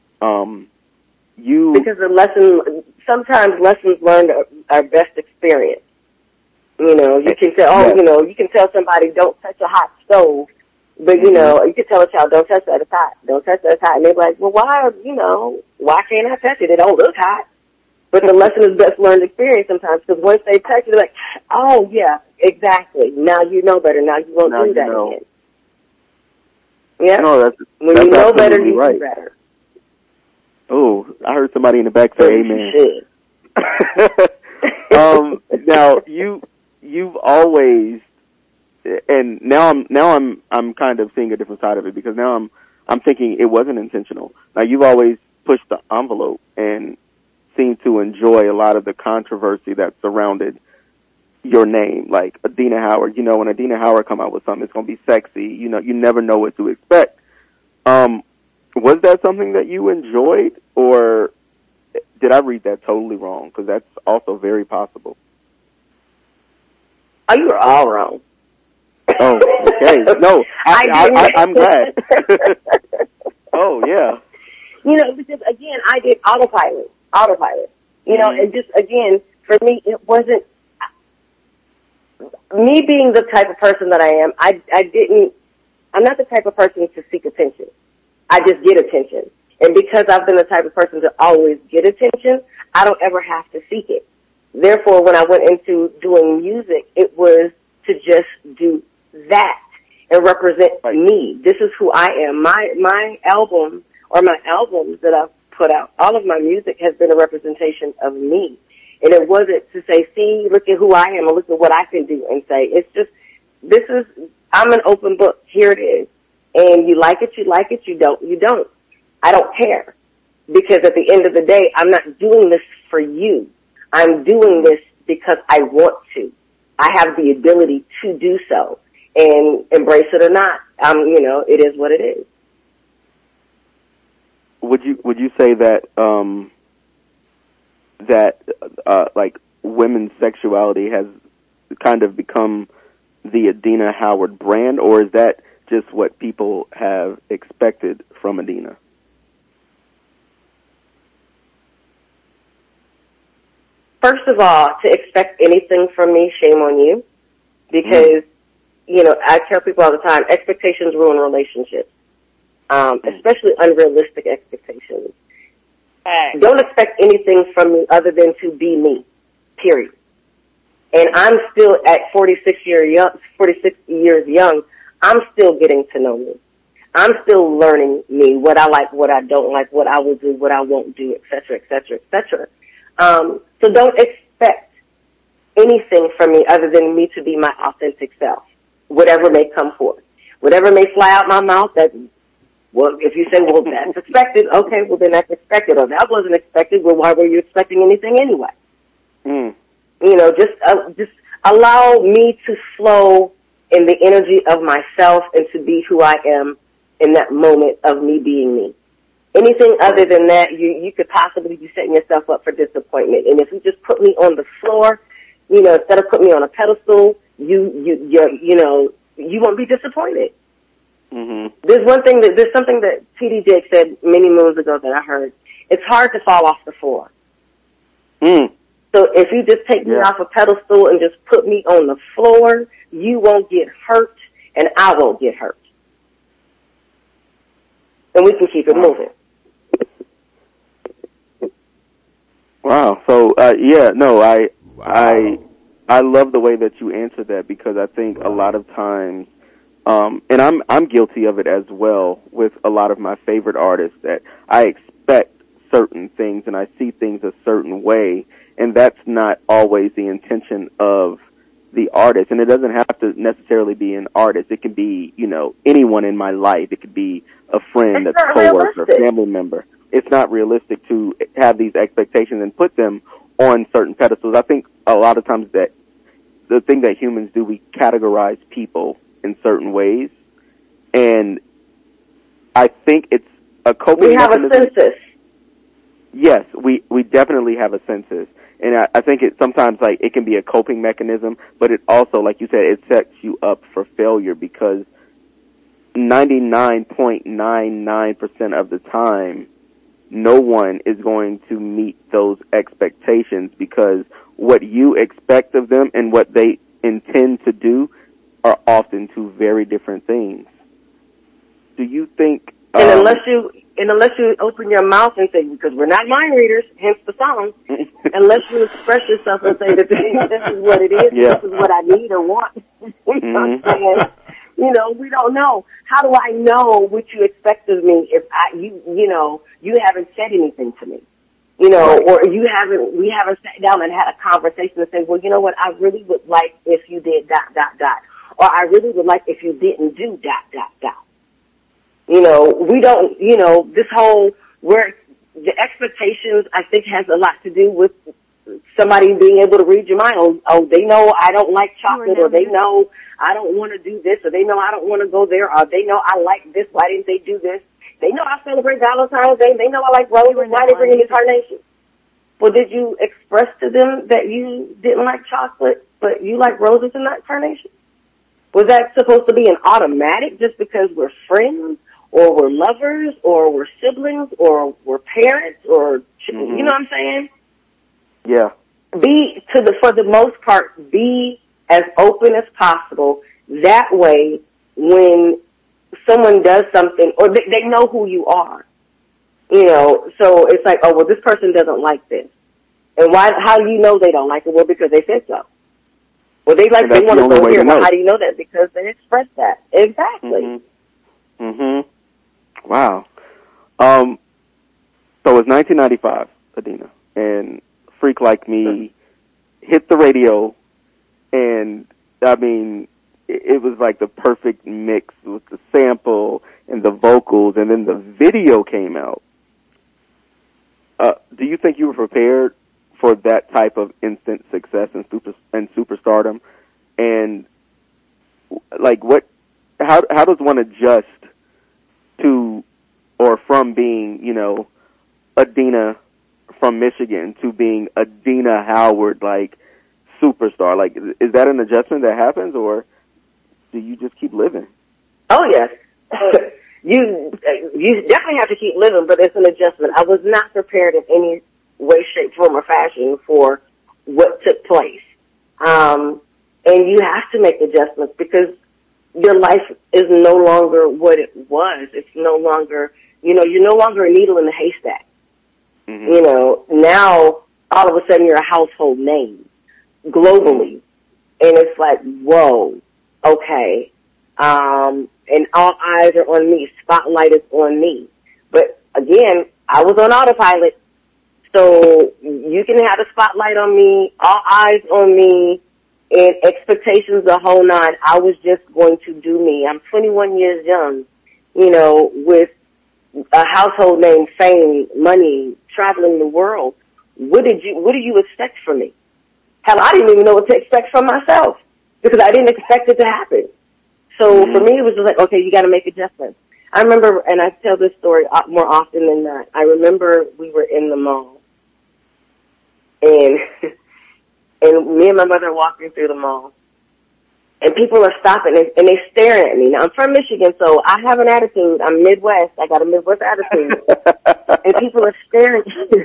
Because sometimes lessons learned are best experience. You know, you can say, you know, you can tell somebody don't touch a hot stove, but you know, you can tell a child don't touch that, it's hot. Don't touch that, it's hot. And they're like, well, why can't I touch it? It don't look hot. But the lesson is best learned experience sometimes, because once they touch it, they're like, oh yeah, exactly. Now you know better. Now you won't do that again. Yeah. No, when you know better, you do better. Oh, I heard somebody in the back say amen. Now you've always, and now I'm kind of seeing a different side of it, because now I'm thinking it wasn't intentional. Now you've always pushed the envelope and seemed to enjoy a lot of the controversy that surrounded your name, like Adina Howard. You know, when Adina Howard come out with something, it's going to be sexy. You know, you never know what to expect. Was that something that you enjoyed, or did I read that totally wrong? Because that's also very possible. Oh, you were all wrong. Oh, okay. No, I'm glad. Oh, yeah. You know, because again, I did autopilot. You know, and just again, for me, it wasn't me being the type of person that I am. I'm not the type of person to seek attention. I just get attention. And because I've been the type of person to always get attention, I don't ever have to seek it. Therefore, when I went into doing music, it was to just do that and represent me. This is who I am. My album, or my albums that I've put out, all of my music has been a representation of me. And it wasn't to say, see, look at who I am and look at what I can do and say. It's just, I'm an open book. Here it is. And you like it, you don't. I don't care. Because at the end of the day, I'm not doing this for you. I'm doing this because I want to. I have the ability to do so. And embrace it or not, you know, it is what it is. Would you say that like women's sexuality has kind of become the Adina Howard brand, or is that just what people have expected from Adina? First of all, to expect anything from me, shame on you, because you know, I tell people all the time, expectations ruin relationships. Especially unrealistic expectations. Don't expect anything from me other than to be me, period. And I'm still at 46 years young, I'm still getting to know me. I'm still learning me, what I like, what I don't like, what I will do, what I won't do, et cetera, et cetera, et cetera. So don't expect anything from me other than me to be my authentic self, whatever may come forth. Whatever may fly out my mouth, well, if you say, well, that's expected, okay, well, then that's expected. Or that wasn't expected, well, why were you expecting anything anyway? You know, just allow me to flow in the energy of myself and to be who I am in that moment of me being me. Anything other than that, you could possibly be setting yourself up for disappointment. And if you just put me on the floor, you know, instead of putting me on a pedestal, you won't be disappointed. There's something that T.D. Jakes said many moons ago that I heard. It's hard to fall off the floor. So if you just take me off a pedestal and just put me on the floor, you won't get hurt and I won't get hurt. And we can keep it moving. Wow. So, I love the way that you answered that, because I think a lot of times, and I'm guilty of it as well with a lot of my favorite artists, that I expect certain things and I see things a certain way, and that's not always the intention of the artist. And it doesn't have to necessarily be an artist. It can be, you know, anyone in my life. It could be a friend, a coworker, a family member. It's not realistic to have these expectations and put them on certain pedestals. I think a lot of times that the thing that humans do, we categorize people in certain ways, and I think it's a coping mechanism. We have a census. Yes, we definitely have a census, and I think it sometimes, like, it can be a coping mechanism, but it also, like you said, it sets you up for failure, because 99.99% of the time, no one is going to meet those expectations, because what you expect of them and what they intend to do are often two very different things. Do you think... And unless you open your mouth and say, because we're not mind readers, hence the song, unless you express yourself and say that this is what it is, this is what I need or want, you know what I'm saying? You know, we don't know. How do I know what you expect of me if you haven't said anything to me? You know, or we haven't sat down and had a conversation and said, well, you know what, I really would like if you did ... Or I really would like if you didn't do ... You know, we don't, you know, this whole, the expectations, I think, has a lot to do with somebody being able to read your mind. Oh, they know I don't like chocolate, or they know I don't want to do this, or they know I don't want to go there, or they know I like this, why didn't they do this? They know I celebrate Valentine's Day, they know I like roses, why they bring me carnations? Well, did you express to them that you didn't like chocolate, but you like roses and not carnations? Was that supposed to be an automatic just because we're friends, or we're lovers, or we're siblings, or we're parents, or, you know what I'm saying? Yeah. For the most part, be as open as possible. That way, when someone does something, or they know who you are, you know, so it's like, oh, well, this person doesn't like this. And how do you know they don't like it? Well, because they said so. Well, they want to go here. Well, how do you know that? Because they expressed that. Exactly. Wow. So it's 1995, Adina, and Freak Like Me hit the radio, and I mean, it was like the perfect mix with the sample and the vocals, and then the video came out. Do you think you were prepared for that type of instant success and superstardom? And like, how does one adjust to, or from being, you know, Adina from Michigan to being Adina Howard, like, superstar? Like, is that an adjustment that happens, or do you just keep living? Oh, yes. You definitely have to keep living, but it's an adjustment. I was not prepared in any way, shape, form, or fashion for what took place. And you have to make adjustments because your life is no longer what it was. It's no longer, you know, you're no longer a needle in the haystack. You know, now all of a sudden you're a household name globally. And it's like, whoa, okay. And all eyes are on me. Spotlight is on me. But again, I was on autopilot. So you can have the spotlight on me, all eyes on me, and expectations the whole nine. I was just going to do me. I'm 21 years young, you know, with a household name, fame, money, traveling the world. What do you expect from me? Hell, I didn't even know what to expect from myself because I didn't expect it to happen. So for me, it was just like, okay, you got to make adjustments. I remember, and I tell this story more often than not. I remember we were in the mall, and me and my mother are walking through the mall, and people are stopping and they staring at me. Now I'm from Michigan, so I have an attitude. I'm Midwest. I got a Midwest attitude, and people are staring.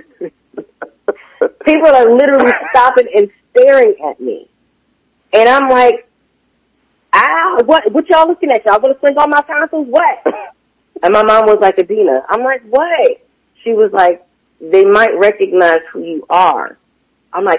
People are literally stopping and staring at me, and I'm like, what y'all looking at? Y'all gonna sling all my tonsils? What? And my mom was like, Adina. I'm like, what? She was like, they might recognize who you are. I'm like,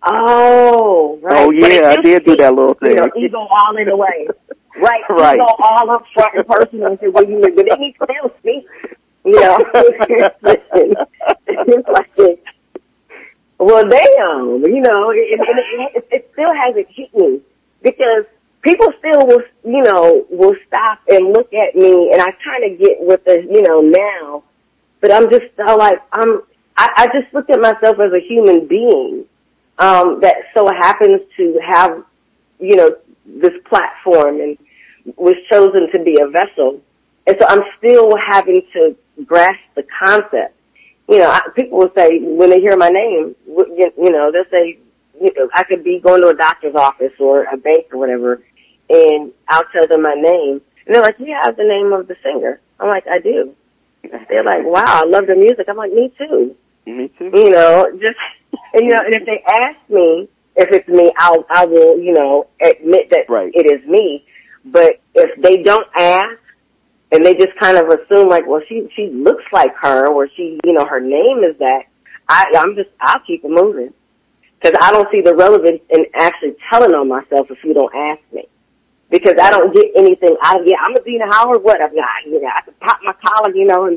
oh, right. Oh yeah, I did do that little thing. You know, ego all in the way. Right. Right. Ego all up front and personal and say, well, you live, but they need to still speak. You know, listen, it's like, well, damn, you know, it still hasn't hit me because people still will stop and look at me, and I kind of get with the, now, but I'm just like, I just looked at myself as a human being, that so happens to have, this platform and was chosen to be a vessel. And so I'm still having to grasp the concept. People will say, when they hear my name, they'll say, I could be going to a doctor's office or a bank or whatever, and I'll tell them my name. And they're like, you have the name of the singer. I'm like, I do. They're like, wow, I love the music. I'm like, me too. Me too. And if they ask me if it's me, I will, admit that it is me. But if they don't ask, and they just kind of assume like, well, she looks like her, or she, her name is that, I'll keep it moving. Cause I don't see the relevance in actually telling on myself if you don't ask me. Because I don't get anything out of it. I'm Adina Howard, what? I can pop my collar, and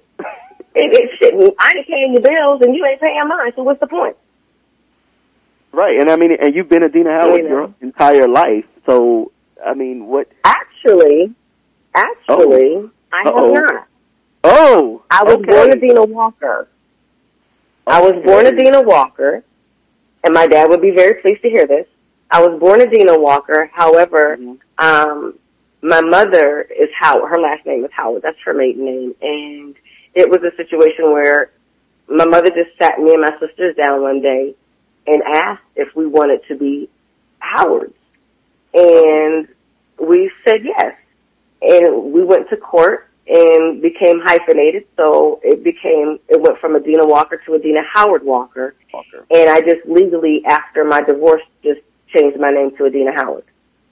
it shouldn't. I ain't paying your bills and you ain't paying mine, so what's the point? Right, and and you've been Adina Howard your entire life, so, what? Actually, I have not. Oh! I was born Adina Walker. I was born Adina Walker, and my dad would be very pleased to hear this. I was born Adina Walker. However, my mother is Howard. Her last name is Howard. That's her maiden name. And it was a situation where my mother just sat me and my sisters down one day and asked if we wanted to be Howards. And we said yes. And we went to court and became hyphenated. So it went from Adina Walker to Adina Howard Walker. And I just legally, after my divorce, just changed my name to Adina Howard.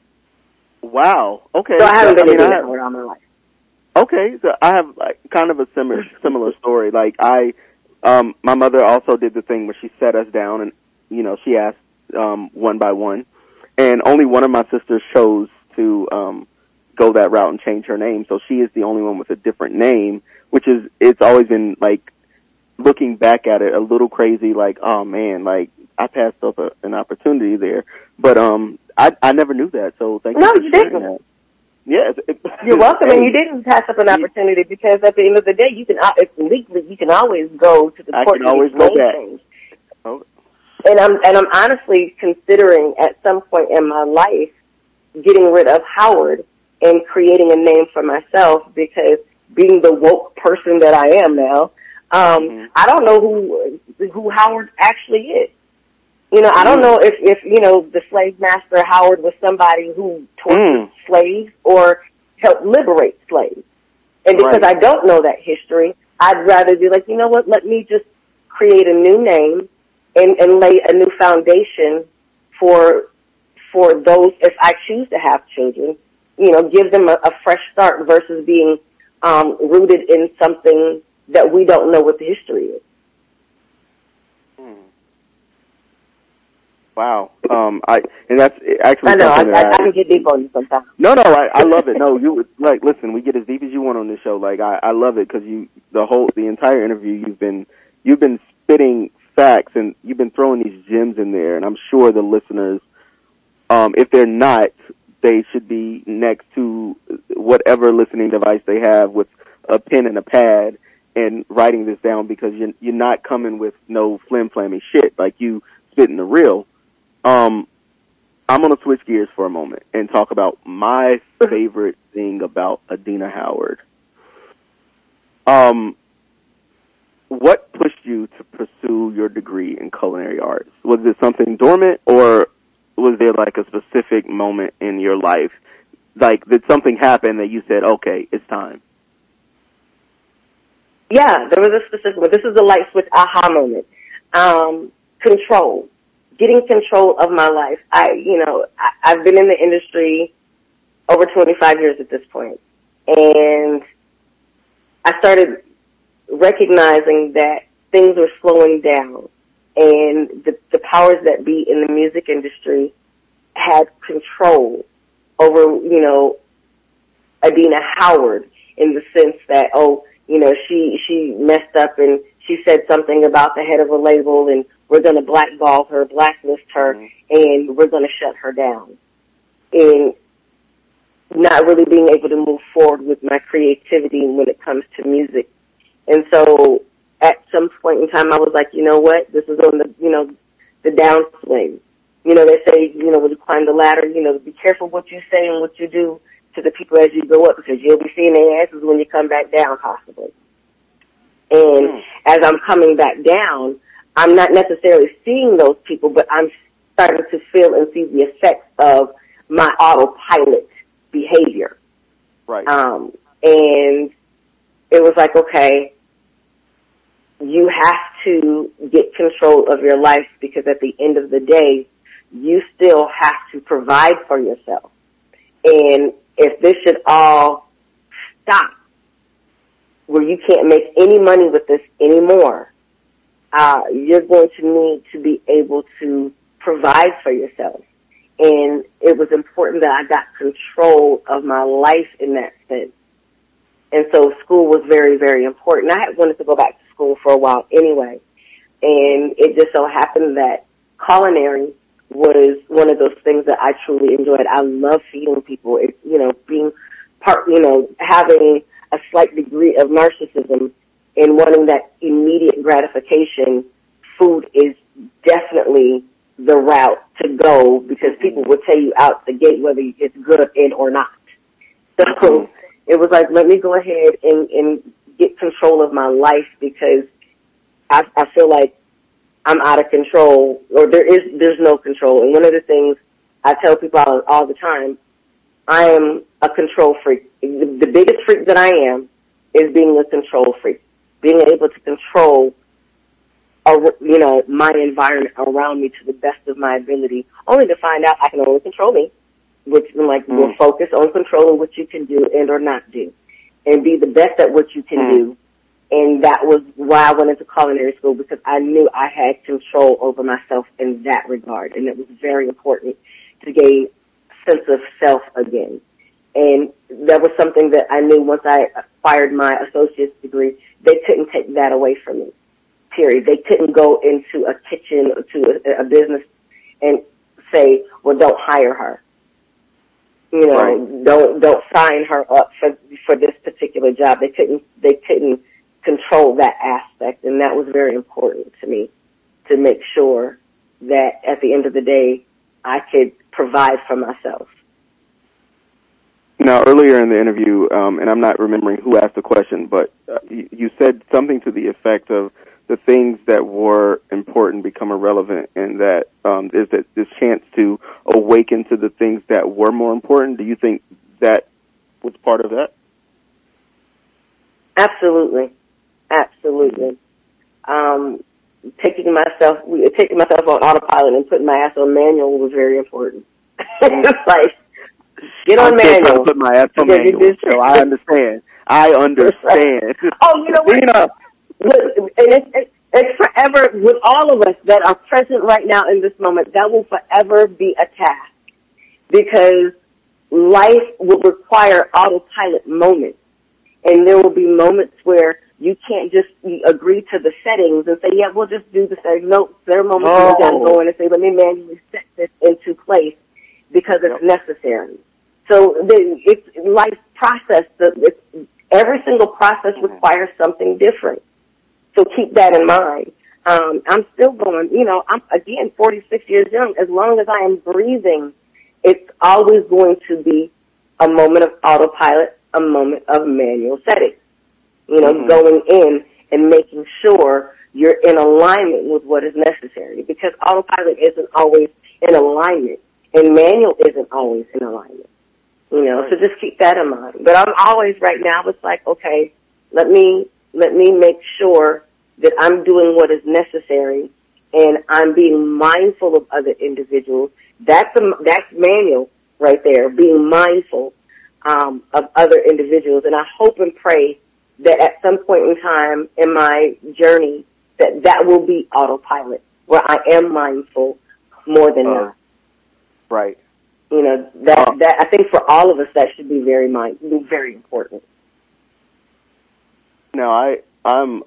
Wow. Okay. So I haven't been Adina Howard all my life. Okay. So I have kind of a similar story. Like my mother also did the thing where she sat us down and, she asked, one by one, and only one of my sisters chose to, go that route and change her name. So she is the only one with a different name, it's always been like, looking back at it, a little crazy, like, oh man, like, I passed up an opportunity there. But, I never knew that, so thank you. No, you didn't. That. Yes. You're welcome, and you didn't pass up an opportunity because at the end of the day, if legally, you can always go to the court and always go back. Oh. And I'm honestly considering at some point in my life getting rid of Howard and creating a name for myself, because being the woke person that I am now, I don't know who Howard actually is. I don't know if the slave master Howard was somebody who tortured slaves or helped liberate slaves. And because I don't know that history, I'd rather be like, you know what, let me just create a new name and lay a new foundation for those, if I choose to have children, give them a fresh start versus being rooted in something that we don't know what the history is. Wow. And that's actually I know, something I can get deep on you sometimes. No, I love it. No, listen, we get as deep as you want on this show. Like, I love it because the entire interview, you've been spitting facts and you've been throwing these gems in there. And I'm sure the listeners, if they're not, they should be next to whatever listening device they have with a pen and a pad and writing this down, because you're not coming with no flim-flammy shit. Like, you spitting the real. I'm going to switch gears for a moment and talk about my favorite thing about Adina Howard. What pushed you to pursue your degree in culinary arts? Was it something dormant, or was there like a specific moment in your life? Like, did something happen that you said, okay, it's time? Yeah, there was a specific one. This is a light switch aha moment. Control. Getting control of my life. I've been in the industry over 25 years at this point, and I started recognizing that things were slowing down, and the powers that be in the music industry had control over, Adina Howard, in the sense that, she messed up and she said something about the head of a label, and we're going to blackball her, blacklist her, and we're going to shut her down. And not really being able to move forward with my creativity when it comes to music. And so at some point in time, I was like, you know what? This is on the downswing. They say, when you climb the ladder, be careful what you say and what you do to the people as you go up, because you'll be seeing their asses when you come back down, possibly. And as I'm coming back down, I'm not necessarily seeing those people, but I'm starting to feel and see the effects of my autopilot behavior. Right. And it was like, okay, you have to get control of your life, because at the end of the day, you still have to provide for yourself. And if this should all stop, where you can't make any money with this anymore, you're going to need to be able to provide for yourself. And it was important that I got control of my life in that sense. And so school was very, very important. I had wanted to go back to school for a while anyway. And it just so happened that culinary was one of those things that I truly enjoyed. I love feeding people. Being part, having a slight degree of narcissism and wanting that immediate gratification, food is definitely the route to go, because people will tell you out the gate whether it's good or not. So it was like, let me go ahead and get control of my life, because I feel like I'm out of control, or there's no control. And one of the things I tell people all the time, I am a control freak. The biggest freak that I am is being a control freak, being able to control, my environment around me to the best of my ability, only to find out I can only control me, which will focus on controlling what you can do and or not do, and be the best at what you can do. And that was why I went into culinary school, because I knew I had control over myself in that regard. And it was very important to gain a sense of self again. And that was something that I knew once I acquired my associate's degree, they couldn't take that away from me, period. They couldn't go into a kitchen or to a business and say, well, don't hire her. Right. Don't sign her up for this particular job. They couldn't control that aspect, and that was very important to me, to make sure that at the end of the day, I could provide for myself. Now, earlier in the interview, and I'm not remembering who asked the question, but you said something to the effect of the things that were important become irrelevant, and that there's this chance to awaken to the things that were more important. Do you think that was part of that? Absolutely. Taking myself on autopilot and putting my ass on manual was very important. It's like, get on manual. I put my ass on manual, so I understand. Oh, you know what? Look, and It's forever, with all of us that are present right now in this moment, that will forever be a task. Because life will require autopilot moments. And there will be moments where you can't just agree to the settings and say, yeah, we'll just do the settings. No, there are moments where you got to go in and say, let me manually set this into place because it's necessary. So it's life process. Every single process requires something different. So keep that in mind. I'm still going, I'm again 46 years young. As long as I am breathing, it's always going to be a moment of autopilot, a moment of manual setting. Going in and making sure you're in alignment with what is necessary, because autopilot isn't always in alignment and manual isn't always in alignment. So just keep that in mind. But I'm always right now, it's like, okay, let me make sure that I'm doing what is necessary and I'm being mindful of other individuals. That's manual right there, being mindful of other individuals. And I hope and pray that at some point in time in my journey that will be autopilot, where I am mindful more than not. Right. That I think for all of us that should be very important. Now I'm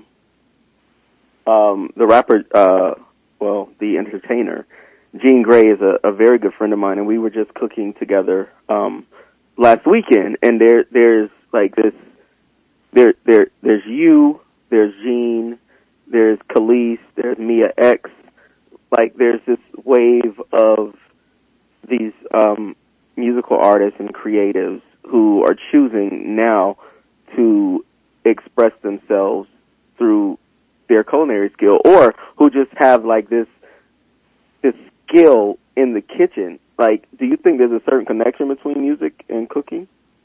the rapper, the entertainer, Jean Grey is a very good friend of mine, and we were just cooking together last weekend, and there's like this. There's you, there's Jean, there's Khalees, there's Mia X. Like, there's this wave of these musical artists and creatives who are choosing now to express themselves through their culinary skill, or who just have like this skill in the kitchen. Like, do you think there's a certain connection between music and cooking?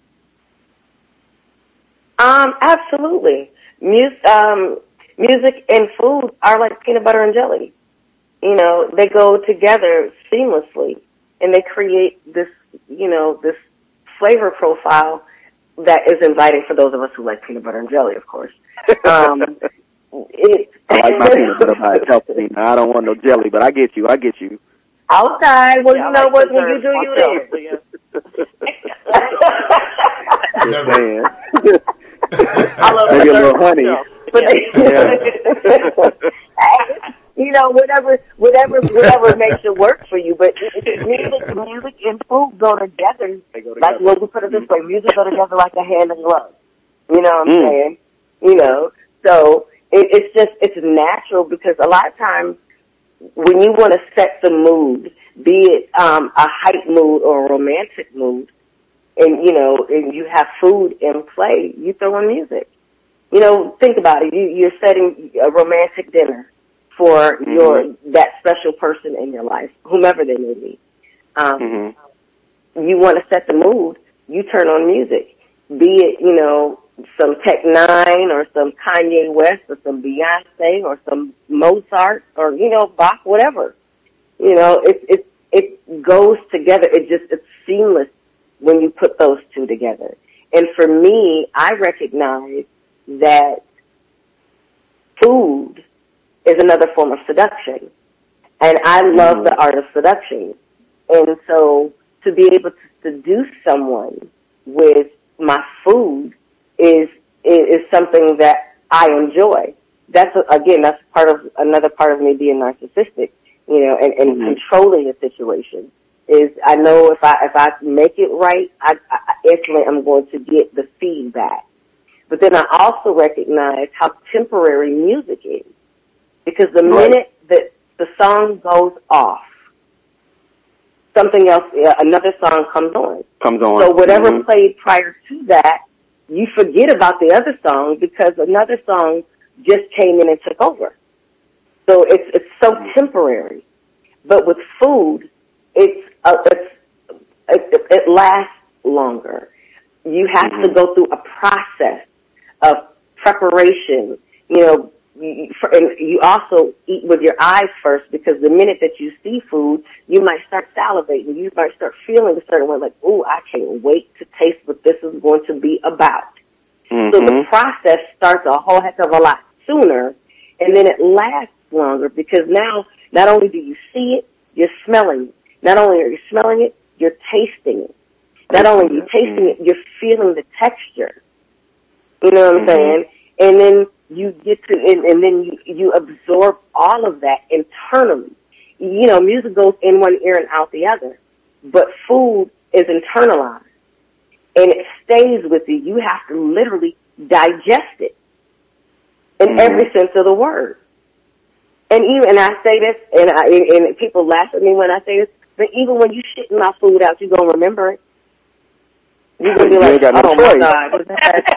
Absolutely. Music and food are like peanut butter and jelly. They go together seamlessly, and they create this, this flavor profile that is inviting for those of us who like peanut butter and jelly, of course. I like my peanut butter by itself. I don't want no jelly, but I get you. Okay, well, you know what? When you do, you do. Just saying. I love maybe a little honey. But whatever makes it work for you. But music and food go together. Like, well, we put it this way: music go together like a hand and glove. You know what I'm saying? So it's natural, because a lot of times when you want to set the mood, be it a hype mood or a romantic mood, and you have food in play, you throw in music. Think about it. You're setting a romantic dinner for that special person in your life, whomever they may be. You want to set the mood, you turn on music. Be it, some Tech Nine or some Kanye West or some Beyonce or some Mozart or, Bach, whatever. It goes together. It's seamless when you put those two together. And for me, I recognize that food is another form of seduction. And I love the art of seduction. And so to be able to seduce someone with my food is something that I enjoy. That's another part of me being narcissistic, and controlling the situation. Is I know if I make it right, I instantly I'm going to get the feedback. But then I also recognize how temporary music is, because the minute that the song goes off, something else, another song comes on. So whatever played prior to that, you forget about the other song because another song just came in and took over. So it's so temporary. But with food, it lasts longer. You have to go through a process of preparation, and you also eat with your eyes first, because the minute that you see food, you might start salivating. You might start feeling a certain way, like, ooh, I can't wait to taste what this is going to be about. So the process starts a whole heck of a lot sooner, And then it lasts longer because now not only do you see it, you're smelling it. Not only are you smelling it, you're tasting it. Not only are you tasting it, you're feeling the texture. You know what I'm saying? And then you get to, and then you absorb all of that internally. You know, music goes in one ear and out the other, but food is internalized and it stays with you. You have to literally digest it in every sense of the word. And even, I say this, and people laugh at me when I say this, but even when you shitting my food out, you're gonna remember it. You're gonna be like, oh my God, was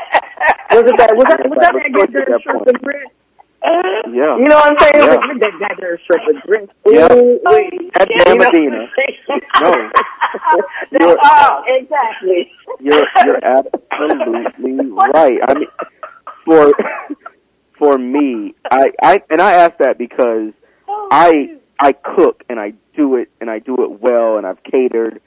that goddamn shrimp and grits? Yeah. You know what I'm saying? Yeah. That goddamn shrimp and grits. Yeah. That's damn Adina. No. Exactly. You're absolutely right. I mean, for me, I ask that because I cook and I do it well and I've catered,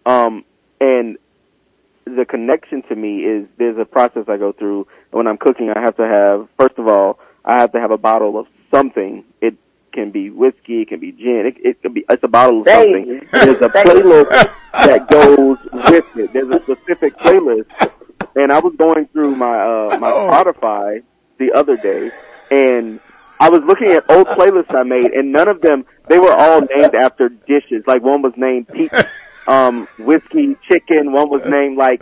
and the connection to me is there's a process I go through. When I'm cooking, I have to have, first of all, I have to have a bottle of something. It can be whiskey, it can be gin, it's a bottle of something. There's a playlist that goes with it. There's a specific playlist. And I was going through my Spotify the other day, and I was looking at old playlists I made, and none of them, they were all named after dishes. Like one was named Peach, whiskey chicken. One was named like,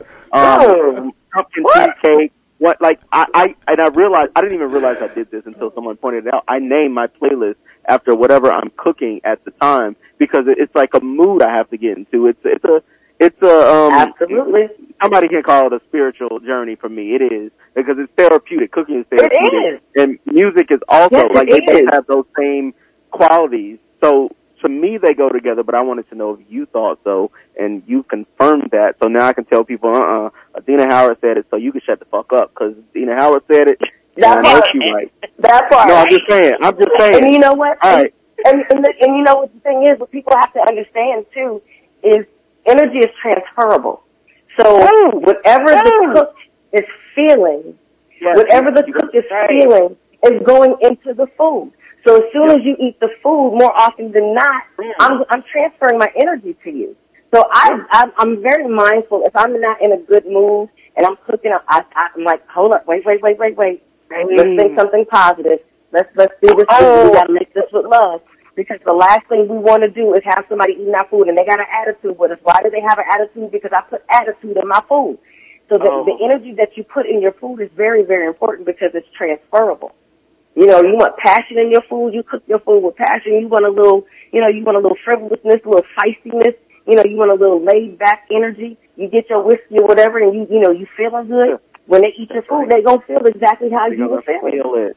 pumpkin tea cake. What, like, I realized, I didn't even realize I did this until someone pointed it out. I named my playlist after whatever I'm cooking at the time because it's like a mood I have to get into. It's a absolutely. Somebody can call it a spiritual journey for me. It is because it's therapeutic. Cooking is therapeutic, it is. And music is also yes, they both have those same qualities. So to me, they go together. But I wanted to know if you thought so, and you confirmed that. So now I can tell people, Adina Howard said it, so you can shut the fuck up because Adina Howard said it. That and I know she right. That part. No, I'm just saying. And you know what? All right. And you know what the thing is? What people have to understand too is energy is transferable. So whatever the cook is feeling, whatever the cook is feeling is going into the food. So as soon as you eat the food, more often than not, I'm transferring my energy to you. So I'm very mindful. If I'm not in a good mood and I'm cooking, I'm like, hold up, wait. Let's think something positive. Let's do this. We gotta make this with love. Because the last thing we want to do is have somebody eating our food and they got an attitude with us. Why do they have an attitude? Because I put attitude in my food. So the energy that you put in your food is very, very important because it's transferable. You know, you want passion in your food. You cook your food with passion. You want a little frivolousness, a little feistiness. You know, you want a little laid back energy. You get your whiskey or whatever and you feeling good. When they eat your food, they gonna feel exactly how you were feeling. Feel it.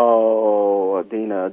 Oh, Adina.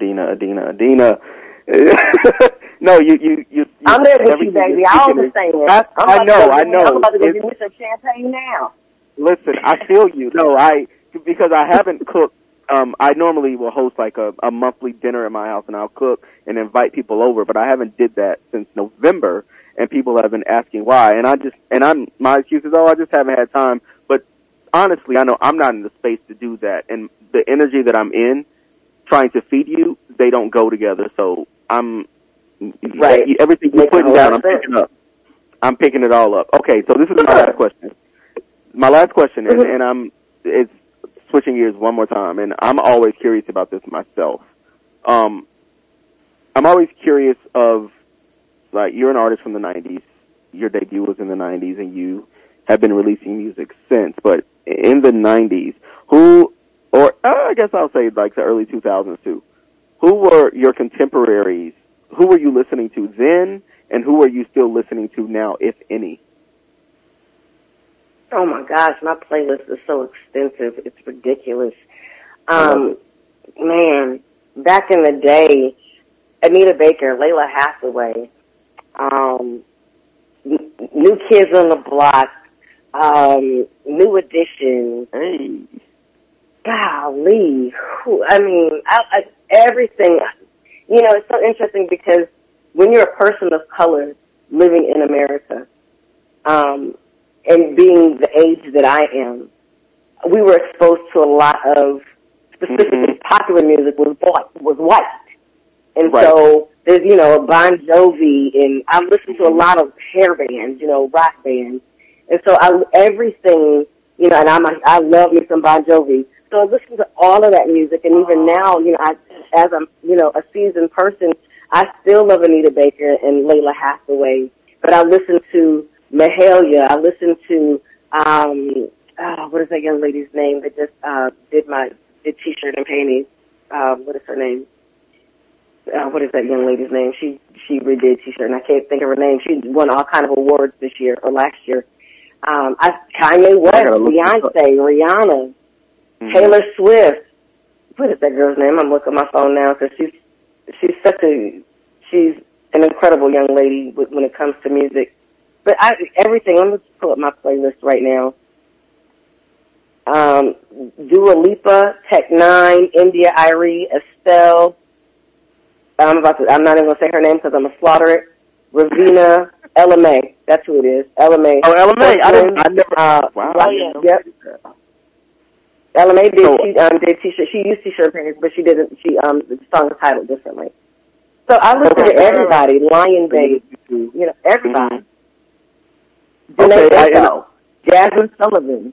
No, you. I'm there with you, baby. I understand. I know. I'm about to go get me some champagne now. Listen, I feel you. No, because I haven't cooked. I normally will host like a monthly dinner at my house, and I'll cook and invite people over, but I haven't did that since November, and people have been asking why, my excuse is, I just haven't had time. But honestly, I know I'm not in the space to do that, and the energy that I'm in, trying to feed you, they don't go together. So everything you're putting down, I'm picking up. I'm picking it all up. Okay, so this is my last question. My last question, it's switching gears one more time, and I'm always curious about this myself. I'm always curious of, like, you're an artist from the 90s. Your debut was in the 90s, and you have been releasing music since. But in the 90s, I guess I'll say like the early 2000s too, who were your contemporaries? Who were you listening to then, and who are you still listening to now, if any? Oh my gosh, my playlist is so extensive. It's ridiculous. Man, back in the day, Anita Baker, Layla Hathaway, New Kids on the Block, New Edition. Hey. Golly. I mean, everything. You know, it's so interesting because when you're a person of color living in America, and being the age that I am, we were exposed to a lot of specifically popular music was white. And right. so there's, Bon Jovi, and I listen to a lot of hair bands, rock bands. And so everything, and I love me some Bon Jovi. So I listen to all of that music, and even now, as I'm, a seasoned person, I still love Anita Baker and Layla Hathaway. But I listen to Mahalia. I listen to, what is that young lady's name that just did T-shirt and panties? What is her name? What is that young lady's name? She redid T-shirt, and I can't think of her name. She won all kind of awards this year or last year. Kanye West, Beyonce, Rihanna, Taylor Swift. What is that girl's name? I'm looking at my phone now because she's an incredible young lady when it comes to music. But everything. Let me just pull up my playlist right now. Dua Lipa, Tech-9, India Arie, Estelle. I'm not even gonna say her name because I'm gonna slaughter it. Ravina, Ella Mai. That's who it is. Ella Mai. Oh, Ella Mai. I never. Wow. Yep. Ella Mai did T-shirt. She used T-shirt panties, but she didn't. The song is titled differently. So I listen to everybody. Lion Babe. Everybody. Janae Echo, Jasmine Sullivan.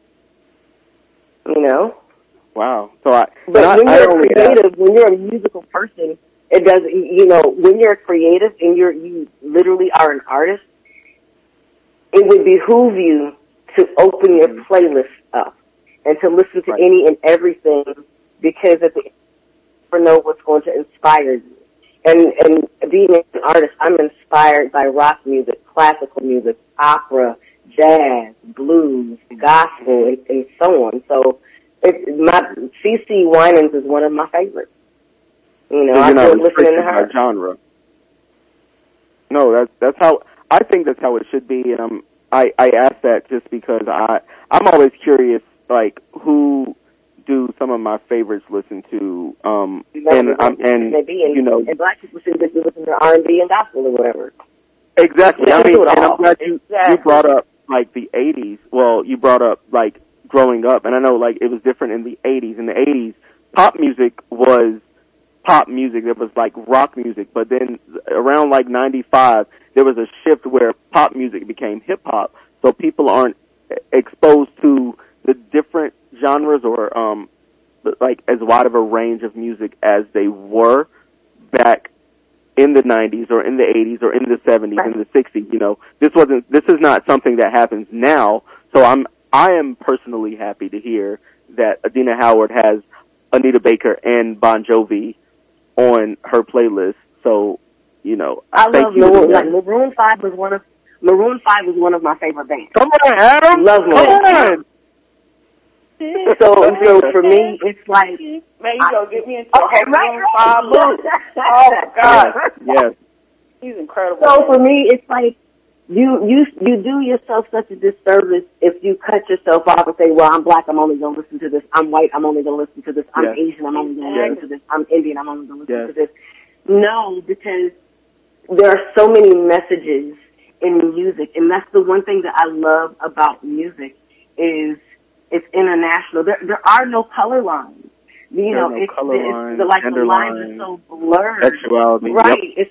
Wow. So when you're a musical person, it doesn't. When you're a creative and you literally are an artist, it would behoove you to open your playlist up and to listen to any and everything, because at the end, you never know what's going to inspire you. And being an artist, I'm inspired by rock music, classical music, opera, jazz, blues, gospel, and so on. So CeCe Winans is one of my favorites. I still listening to her. Genre. No, that's how I think that's how it should be, and I ask that just because I'm always curious, like, who do some of my favorites listen to, and black people should be listening to R&B and gospel or whatever. Exactly. And I'm glad you brought up like the 80s. Well, you brought up like growing up, and I know like it was different in the 80s. In the 80s, pop music was pop music. There was like rock music, but then around like 95, there was a shift where pop music became hip hop. So people aren't exposed to the different genres or like as wide of a range of music as they were back in the 90s or in the 80s or in the 70s, in the 60s. This is not something that happens now. So I am personally happy to hear that Adina Howard has Anita Baker and Bon Jovi on her playlist. So, I love Maroon. Like Maroon 5 was one of my favorite bands. Come on, Adam. Love Maroon. So for me, it's like, man, you gonna get me into Maroon 5 book. Oh my God. Yes. He's incredible. So for me, it's like you do yourself such a disservice if you cut yourself off and say, well, I'm black, I'm only gonna listen to this. I'm white, I'm only gonna listen to this. I'm Asian, I'm only gonna listen to this. I'm Indian, I'm only gonna listen to this. No, because there are so many messages in music, and that's the one thing that I love about music is it's international. There are no color lines. The lines are so blurred. Sexuality. Right. Yep.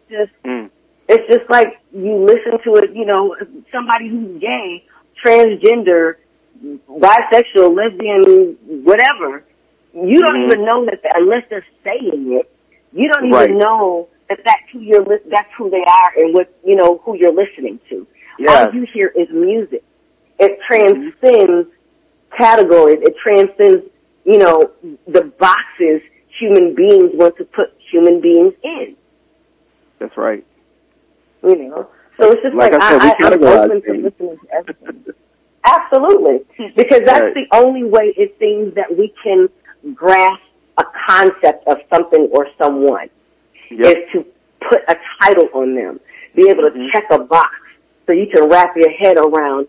It's just like you listen to it, somebody who's gay, transgender, bisexual, lesbian, whatever. You don't even know that unless they're saying it. You don't even know that's who they are and who you're listening to. Yes. All you hear is music. It transcends categories. It transcends, the boxes human beings want to put human beings in. That's right. So it's just like I'm open to listening to everything. Absolutely. Because that's the only way it seems that we can grasp a concept of something or someone is to put a title on them, be able to check a box so you can wrap your head around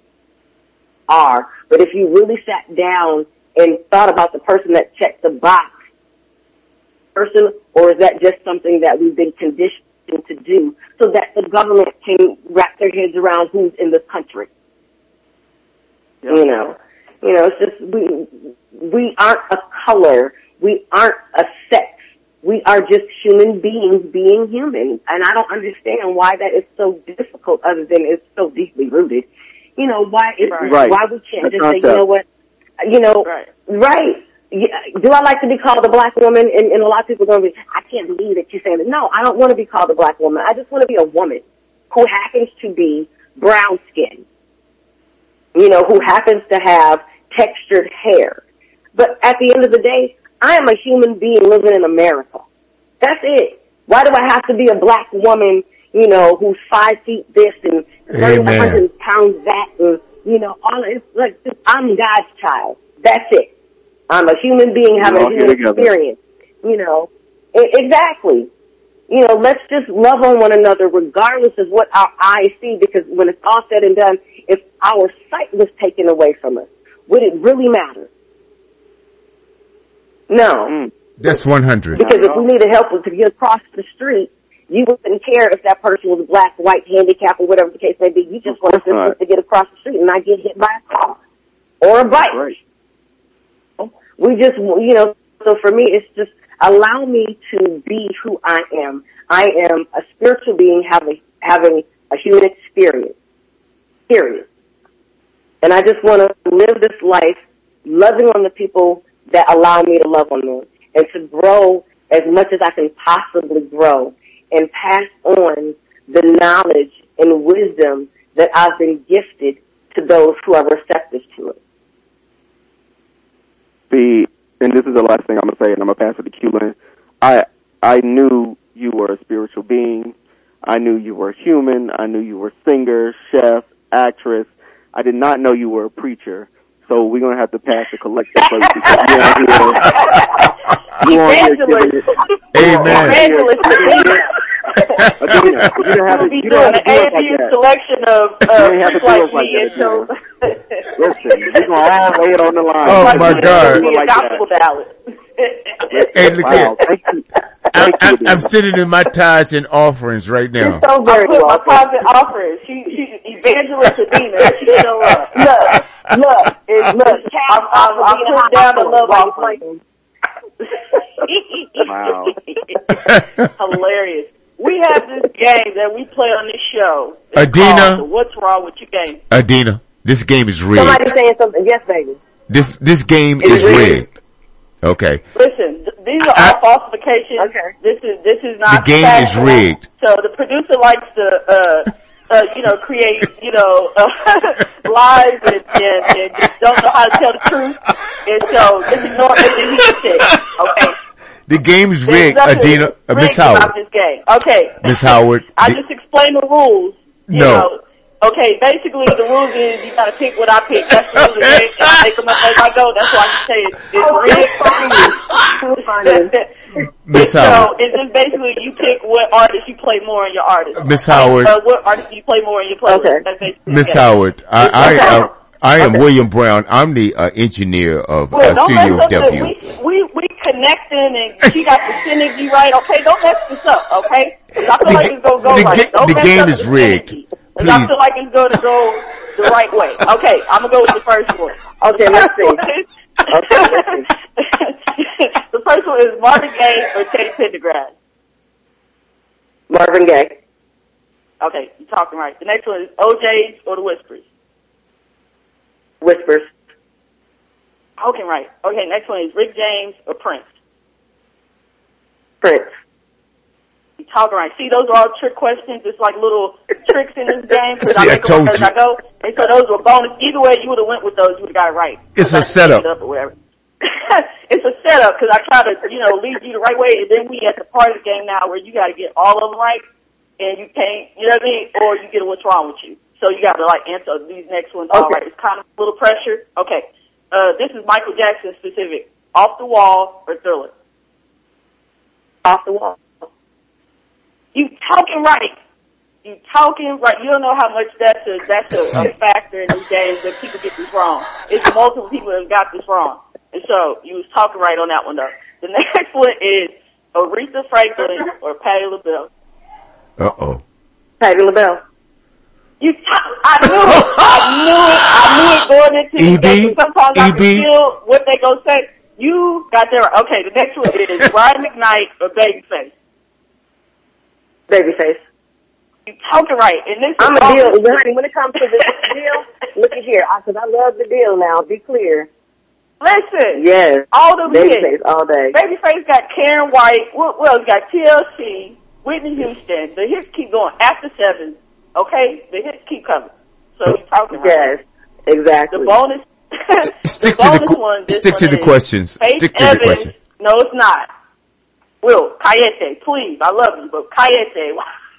R. But if you really sat down and thought about the person that checked the box, or is that just something that we've been conditioned to do so that the government can wrap their heads around who's in this country? Yep. It's just we aren't a color. We aren't a sex. We are just human beings being human. And I don't understand why that is so difficult other than it's so deeply rooted. You know, why we can't just say, you know what, right. Yeah, do I like to be called a black woman? And a lot of people are going to be, I can't believe that you're saying that. No, I don't want to be called a black woman. I just want to be a woman who happens to be brown skinned, you know, who happens to have textured hair. But at the end of the day, I am a human being living in America. That's it. Why do I have to be a black woman, you know, who's 5 feet this and 100 pounds that and, you know, all it's like, I'm God's child. That's it. I'm a human being having a human experience, you know. Exactly. You know, let's just love on one another regardless of what our eyes see, because when it's all said and done, if our sight was taken away from us, would it really matter? No. That's 100. Because if we needed help to get across the street, you wouldn't care if that person was black, white, handicapped, or whatever the case may be. You just want assistance to get across the street and not get hit by a car or a bike. Right. We just, you know, so for me, it's just allow me to be who I am. I am a spiritual being having a human experience, period. And I just want to live this life loving on the people that allow me to love on them and to grow as much as I can possibly grow and pass on the knowledge and wisdom that I've been gifted to those who are receptive to it. And this is the last thing I'm going to say, and I'm going to pass it to Q-Lin. I knew you were a spiritual being. I knew you were human. I knew you were singer, chef, actress. I did not know you were a preacher. So we're going to have to pass a collective plate because you're Evangelist. Amen. You doing an A&B selection of like me and so. Listen, we're going to all lay it on the line. Oh my God. Gospel ballot. Hey, look here. I'm sitting in my tithes and offerings right now. So very I put my tithes and offerings. She's Evangelist Adina. She show up. Look. I'm putting down the love offering. Wow. Hilarious. We have this game that we play on this show. Adina. What's wrong with your game? Adina, this game is rigged. Somebody saying something. Yes, baby. This game is rigged. Okay. Listen, these are all falsifications. Okay. This is not. The game is rigged. So the producer likes to, create, lies and just don't know how to tell the truth. And so just ignore everything he said. Okay. The game's rigged, Adina. Miss Howard. About this game. Okay. Miss Howard. I just explained the rules. No. You know. Okay, basically the rules is you gotta pick what I pick. That's the rules of the game. I make them up as I go. That's why I say it's rigged. Miss Howard. So it's just basically you pick what artist you play more in your artist. Miss Howard. What artist you play more in your playlist. Okay. That's basically Miss Howard. I am William Brown. I'm the engineer of Studio W. We connecting and she got the synergy right. Okay, don't mess this up. Okay, I feel like it's gonna go right. Don't the mess game up is the rigged. synergy. Please. I feel like it's going to go the right way. Okay, I'm gonna go with the first one. Okay, let's see. The first one is Marvin Gaye or Teddy Pendergrass. Marvin Gaye. Okay, you're talking right. The next one is OJ's or the Whispers. Whispers. Okay, right. Okay, next one is Rick James or Prince. Prince. You're talking right. See, those are all trick questions. It's like little tricks in this game. See, I told you. I go. And so those were bonus. Either way, you would have went with those. You would have got it right. It's a setup. Or whatever. It's a setup because I try to, lead you the right way. And then we at the part of the game now where you got to get all of them right, and you can't, you know what I mean? Or you get what's wrong with you. So you got to answer these next ones. Okay. All right. It's kind of a little pressure. Okay. This is Michael Jackson specific. Off the Wall or Thriller? Off the Wall. You talking right. You talking right. You don't know how much that's a factor in these games that people get this wrong. It's multiple people that have got this wrong. And so you was talking right on that one though. The next one is Aretha Franklin or Patti LaBelle. Uh-oh. Patti LaBelle. I knew it going into the game. Sometimes I can feel what they gonna say. You got there. Okay, the next one is Brian McKnight or Babyface. Babyface. You talking right. And this I'm a deal. Honey, when it comes to this deal, look at here. Because I love the deal now. Be clear. Listen. Yes. All the Babyface hits. all day. Babyface got Karen White. Well, he got TLC, Whitney Houston. The hits keep going after 7. Okay? The hits keep coming. So you talking right. Yes. Exactly. The bonus. Stick the to bonus one. stick to the questions. Faith Stick to Evans. the question. No, it's not. Will, Cayete, please. I love you, but Cayete.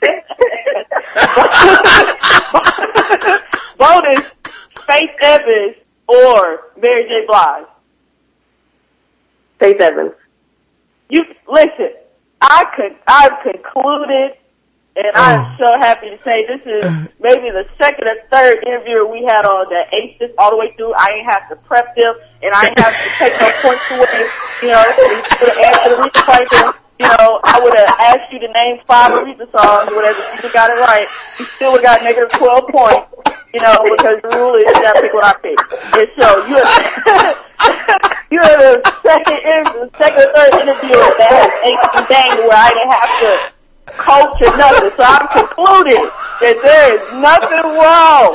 Bonus, Faith Evans or Mary J. Blige. Faith Evans. You listen. I've concluded, and I'm so happy to say this is maybe the second or third interviewer we had on that aced this all the way through. I ain't have to prep them, and I ain't have to take no points away. You know, we would have answered Aretha Franklin. You know, I would have asked you to name 5 Aretha songs or whatever. If you got it right, you still would have got negative 12 points. You know, because the rule is you gotta pick what I pick. And so you're the second or third interviewer that has aced and banged where I didn't have to coach or nothing. So I've concluded that there is nothing wrong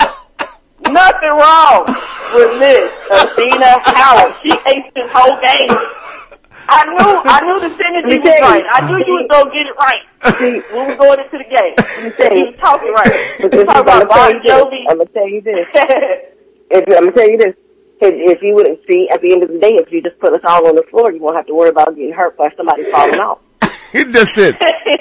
with Miss Athena Howard. She aced this whole game. I knew the synergy was right. I knew you was gonna get it right. When we going into the game. You was talking right. You talking about Bon Jovi. I'm gonna tell you this. If you wouldn't see, at the end of the day, if you just put us all on the floor, you won't have to worry about getting hurt by somebody falling off. That's it.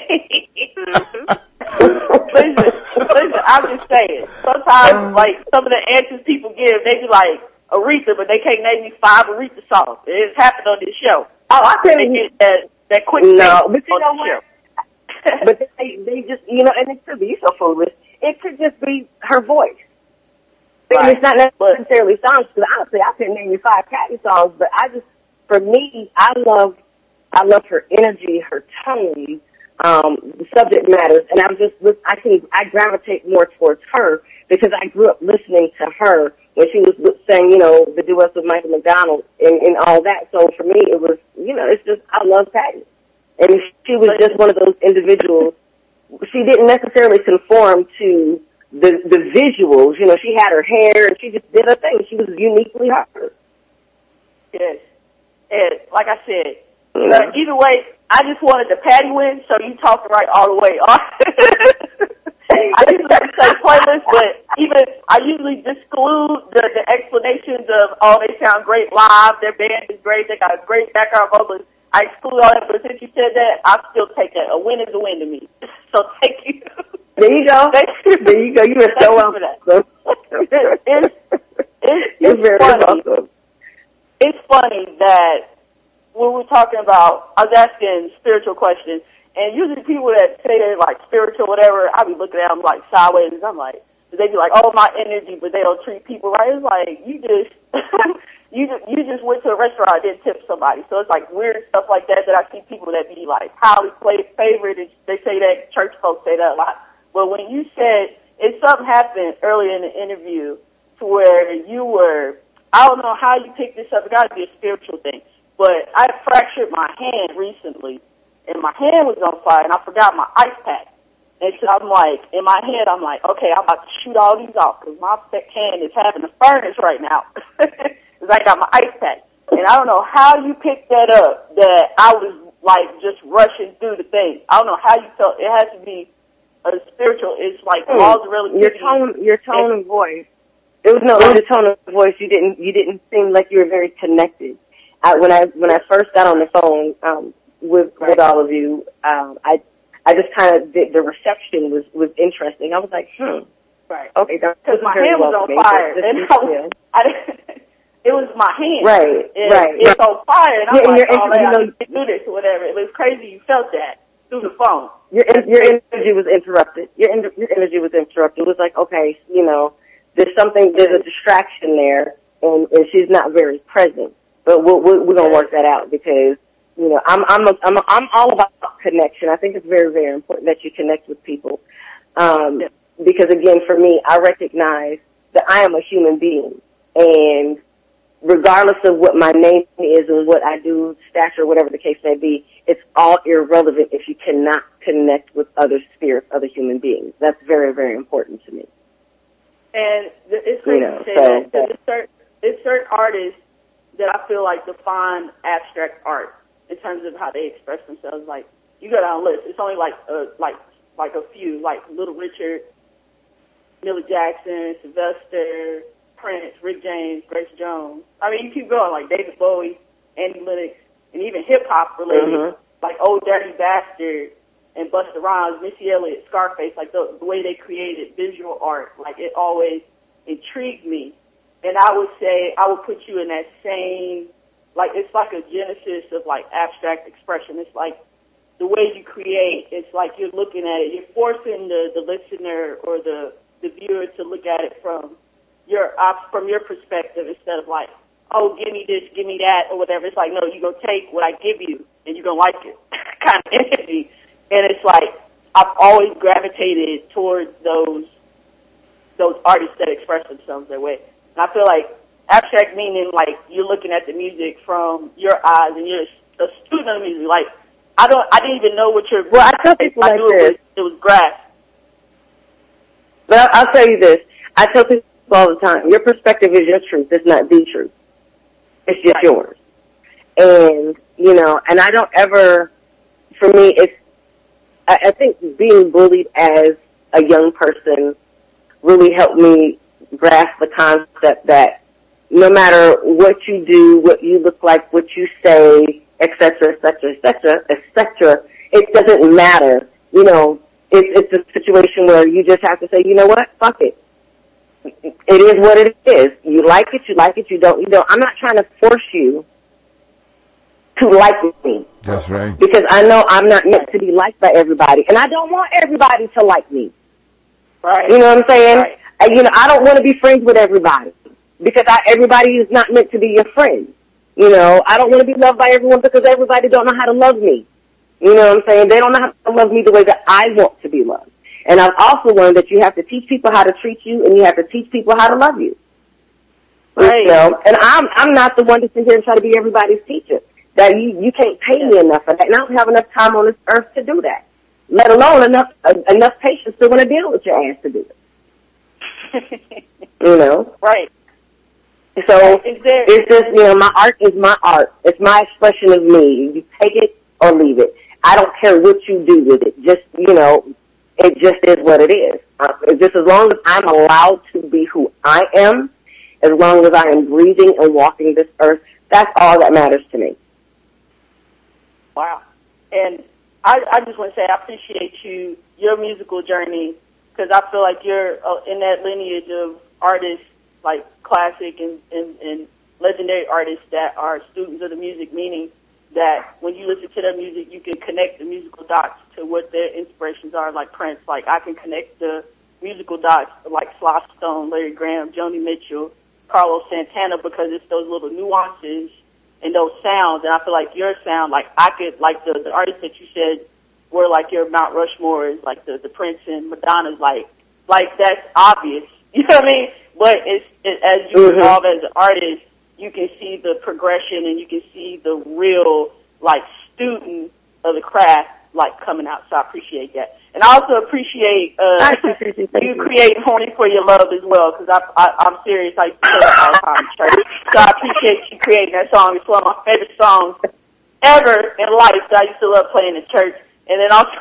Listen, I'm just saying. Sometimes, like, some of the answers people give, they be like, Aretha, but they can't name me 5 Aretha songs. It's happened on this show. Oh, I tell you that quick no, but you know what? But they just, you know, and it could be so foolish. It could just be her voice. Right. And it's not necessarily songs, because honestly, I couldn't name you 5 Patty songs, but for me, I love her energy, her tone, the subject matters, and I gravitate more towards her because I grew up listening to her when she was saying, you know, the duets with Michael McDonald and all that. So for me, it was, you know, it's just, I love Patty. And she was just one of those individuals. She didn't necessarily conform to the visuals. You know, she had her hair and she just did her thing. She was uniquely her. Yes. And like I said, either way, I just wanted the Patty win, so you talked right all the way. I usually say playlist, but I usually disclude the explanations of, oh, they sound great live, their band is great, they got a great background vocalist. I exclude all that, but since you said that, I'll still take that. A win is a win to me. So thank you. There you go. There you go. You were so welcome. It's very funny. awesome. It's funny that when we're talking about, I was asking spiritual questions, and usually people that say they're like spiritual, whatever, I be looking at them like sideways. I'm like, they be like, oh, my energy, but they don't treat people right. It's like, you just went to a restaurant and didn't tip somebody. So it's like weird stuff like that I see people that be like highly favorite, and they say that, church folks say that a lot. But when you said, something happened earlier in the interview to where you were, I don't know how you picked this up, it gotta be a spiritual thing. But I fractured my hand recently, and my hand was on fire, and I forgot my ice pack. And so I'm like, in my head, I'm like, okay, I'm about to shoot all these off, because my hand is having a furnace right now. Because I got my ice pack. And I don't know how you picked that up, that I was like just rushing through the thing. I don't know how you felt. It has to be a spiritual, it's like laws of relativity. Your tone of voice. It was the tone of voice. You didn't seem like you were very connected. When I first got on the phone with all of you, I just kind of the reception was interesting. I was like, right, okay, because my hand was on fire, and it was my hand, right. It's on fire, and I'm like, oh man, I can't do this or whatever. It was crazy. You felt that through the phone. Your energy was interrupted. Your energy was interrupted. It was like, okay, you know, there's a distraction there, and she's not very present. But we're gonna work that out because, you know, I'm all about connection. I think it's very, very important that you connect with people. Because again, for me, I recognize that I am a human being, and regardless of what my name is and what I do, stature, whatever the case may be, it's all irrelevant if you cannot connect with other spirits, other human beings. That's very, very important to me. And it's great to say that, because it's certain artists that I feel like define abstract art in terms of how they express themselves. Like, you go down a list. It's only like a few, like Little Richard, Millie Jackson, Sylvester, Prince, Rick James, Grace Jones. I mean, you keep going, like David Bowie, Annie Lennox, and even hip-hop related, like Old Dirty Bastard and Busta Rhymes, Missy Elliott, Scarface, like the way they created visual art, like it always intrigued me. And I would say, I would put you in that same, like, it's like a genesis of like abstract expression. It's like the way you create, it's like you're looking at it, you're forcing the listener or the viewer to look at it from your perspective instead of like, oh, give me this, give me that, or whatever. It's like, no, you're going to take what I give you and you're going to like it kind of energy. And it's like, I've always gravitated towards those artists that express themselves that way. And I feel like abstract meaning, like, you're looking at the music from your eyes and you're a student of the music. Like, I didn't even know what your, well, I tell people like this. It was grass. Well, I'll tell you this. I tell people all the time, your perspective is your truth. It's not the truth. It's just yours. And, you know, and I don't ever, for me, I think being bullied as a young person really helped me grasp the concept that no matter what you do, what you look like, what you say, et cetera, it doesn't matter. You know, it's a situation where you just have to say, you know what, fuck it. It is what it is. You like it, you don't. I'm not trying to force you to like me. That's right. Because I know I'm not meant to be liked by everybody. And I don't want everybody to like me. Right. You know what I'm saying? Right. And, you know, I don't want to be friends with everybody. Because everybody is not meant to be your friend. You know, I don't want to be loved by everyone because everybody don't know how to love me. You know what I'm saying? They don't know how to love me the way that I want to be loved. And I've also learned that you have to teach people how to treat you and you have to teach people how to love you. Right. You know? And I'm not the one to sit here and try to be everybody's teacher. That you can't pay me enough for that. And I don't have enough time on this earth to do that. Let alone enough patience to want to deal with your ass to do it. You know? Right. So it's just, you know, my art is my art. It's my expression of me. You take it or leave it. I don't care what you do with it. Just, you know, it just is what it is. Just as long as I'm allowed to be who I am, as long as I am breathing and walking this earth, that's all that matters to me. Wow. And I just want to say I appreciate your musical journey, because I feel like you're in that lineage of artists, like classic and legendary artists that are students of the music, meaning that when you listen to their music, you can connect the musical dots to what their inspirations are, like Prince. Like, I can connect the musical dots like Sly Stone, Larry Graham, Joni Mitchell, Carlos Santana, because it's those little nuances and those sounds. And I feel like your sound, like, I could, like the artists that you said were like your Mount Rushmores, like the Prince and Madonna's, like that's obvious. You know what I mean? But as you evolve as an artist, you can see the progression and you can see the real, like, student of the craft, like, coming out. So I appreciate that. And I also appreciate, you creating Horny for Your Love as well, because I'm serious. I used to play that all the time in church. So I appreciate you creating that song. It's one of my favorite songs ever in life that I used to love playing in church. And then also,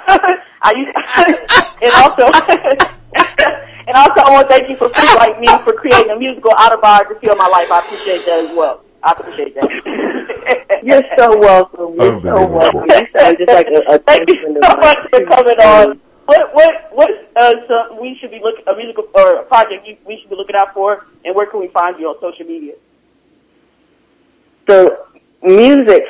and also I want to thank you for people like me for creating a musical autobiography of my life. I appreciate that as well. I appreciate that. You're so welcome. You're so welcome. You sound just like a thank you so much for coming on. What we should be looking, a musical or a project we should be looking out for, and where can we find you on social media? So, music,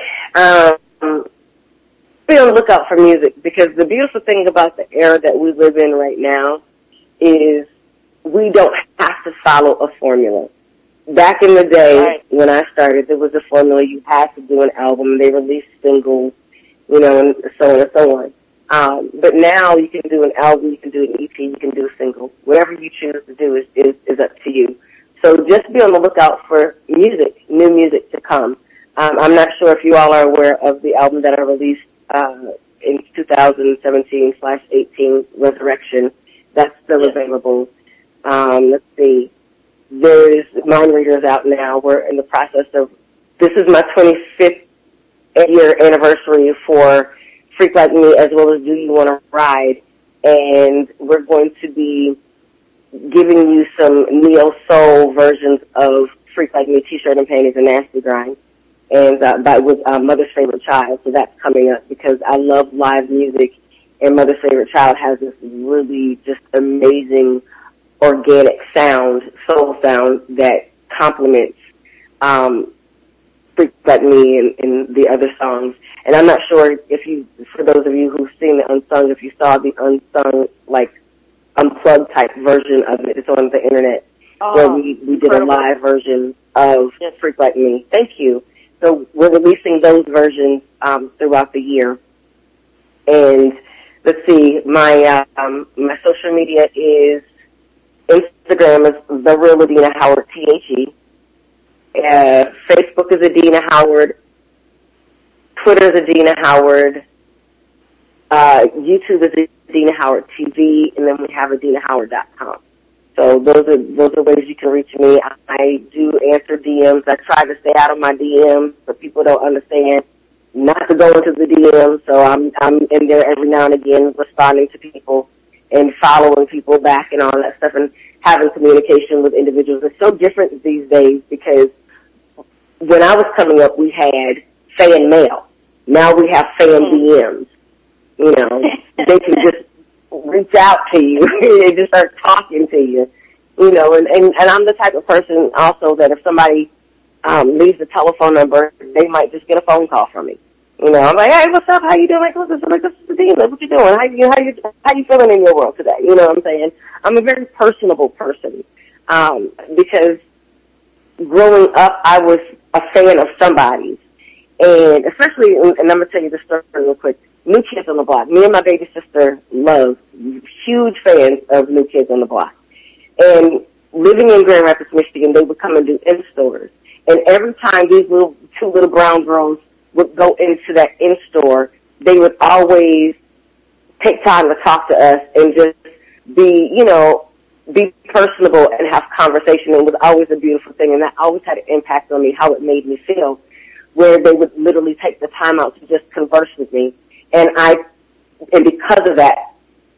be on the lookout for music, because the beautiful thing about the era that we live in right now is we don't have to follow a formula. Back in the day, when I started, there was a formula. You had to do an album. They released singles, you know, and so on and so on. But now you can do an album, you can do an EP, you can do a single. Whatever you choose to do is up to you. So just be on the lookout for music, new come. I'm not sure if you all are aware of the album that I released in 2017/18, Resurrection. That's still available. Let's see. There's Mind Readers out now. We're in the process of, this is my 25th year anniversary for Freak Like Me, as well as Do You Want to Ride? And we're going to be giving you some neo-soul versions of Freak Like Me, T-shirt and panties and nasty grind, and with Mother's Favorite Child. So that's coming up because I love live music, and Mother's Favorite Child has this really just amazing organic sound, soul sound that complements Freak Like Me and the other songs. And I'm not sure if you, for those of you who've seen the Unsung, if you saw the Unsung, like, unplugged type version of it. It's on the internet where we did a live version of Freak Like Me. Thank you. So we're releasing those versions throughout the year. And let's see, my social media is, Instagram is The Real Adina Howard, THE. Facebook is Adina Howard. Twitter is Adina Howard. YouTube is Adina Howard TV, and then we have AdinaHoward.com. So those are ways you can reach me. I do answer DMs. I try to stay out of my DMs so people don't understand not to go into the DMs. So I'm in there every now and again responding to people and following people back and all that stuff and having communication with individuals. It's so different these days because when I was coming up, we had fan mail. Now we have fan DMs. You know, they can just reach out to you and just start talking to you. You know, and I'm the type of person also that if somebody leaves a telephone number, they might just get a phone call from me. You know, I'm like, hey, what's up? How you doing? Like, this is the deal. What you doing? How you feeling in your world today? You know what I'm saying? I'm a very personable person because growing up, I was a fan of somebody's, and especially, and I'm gonna tell you this story real quick. New Kids on the Block. Me and my baby sister love, huge fans of New Kids on the Block. And living in Grand Rapids, Michigan, they would come and do in-stores. And every time these two little brown girls would go into that in-store, they would always take time to talk to us and just be, you know, be personable and have conversation. It was always a beautiful thing, and that always had an impact on me, how it made me feel, where they would literally take the time out to just converse with me. And because of that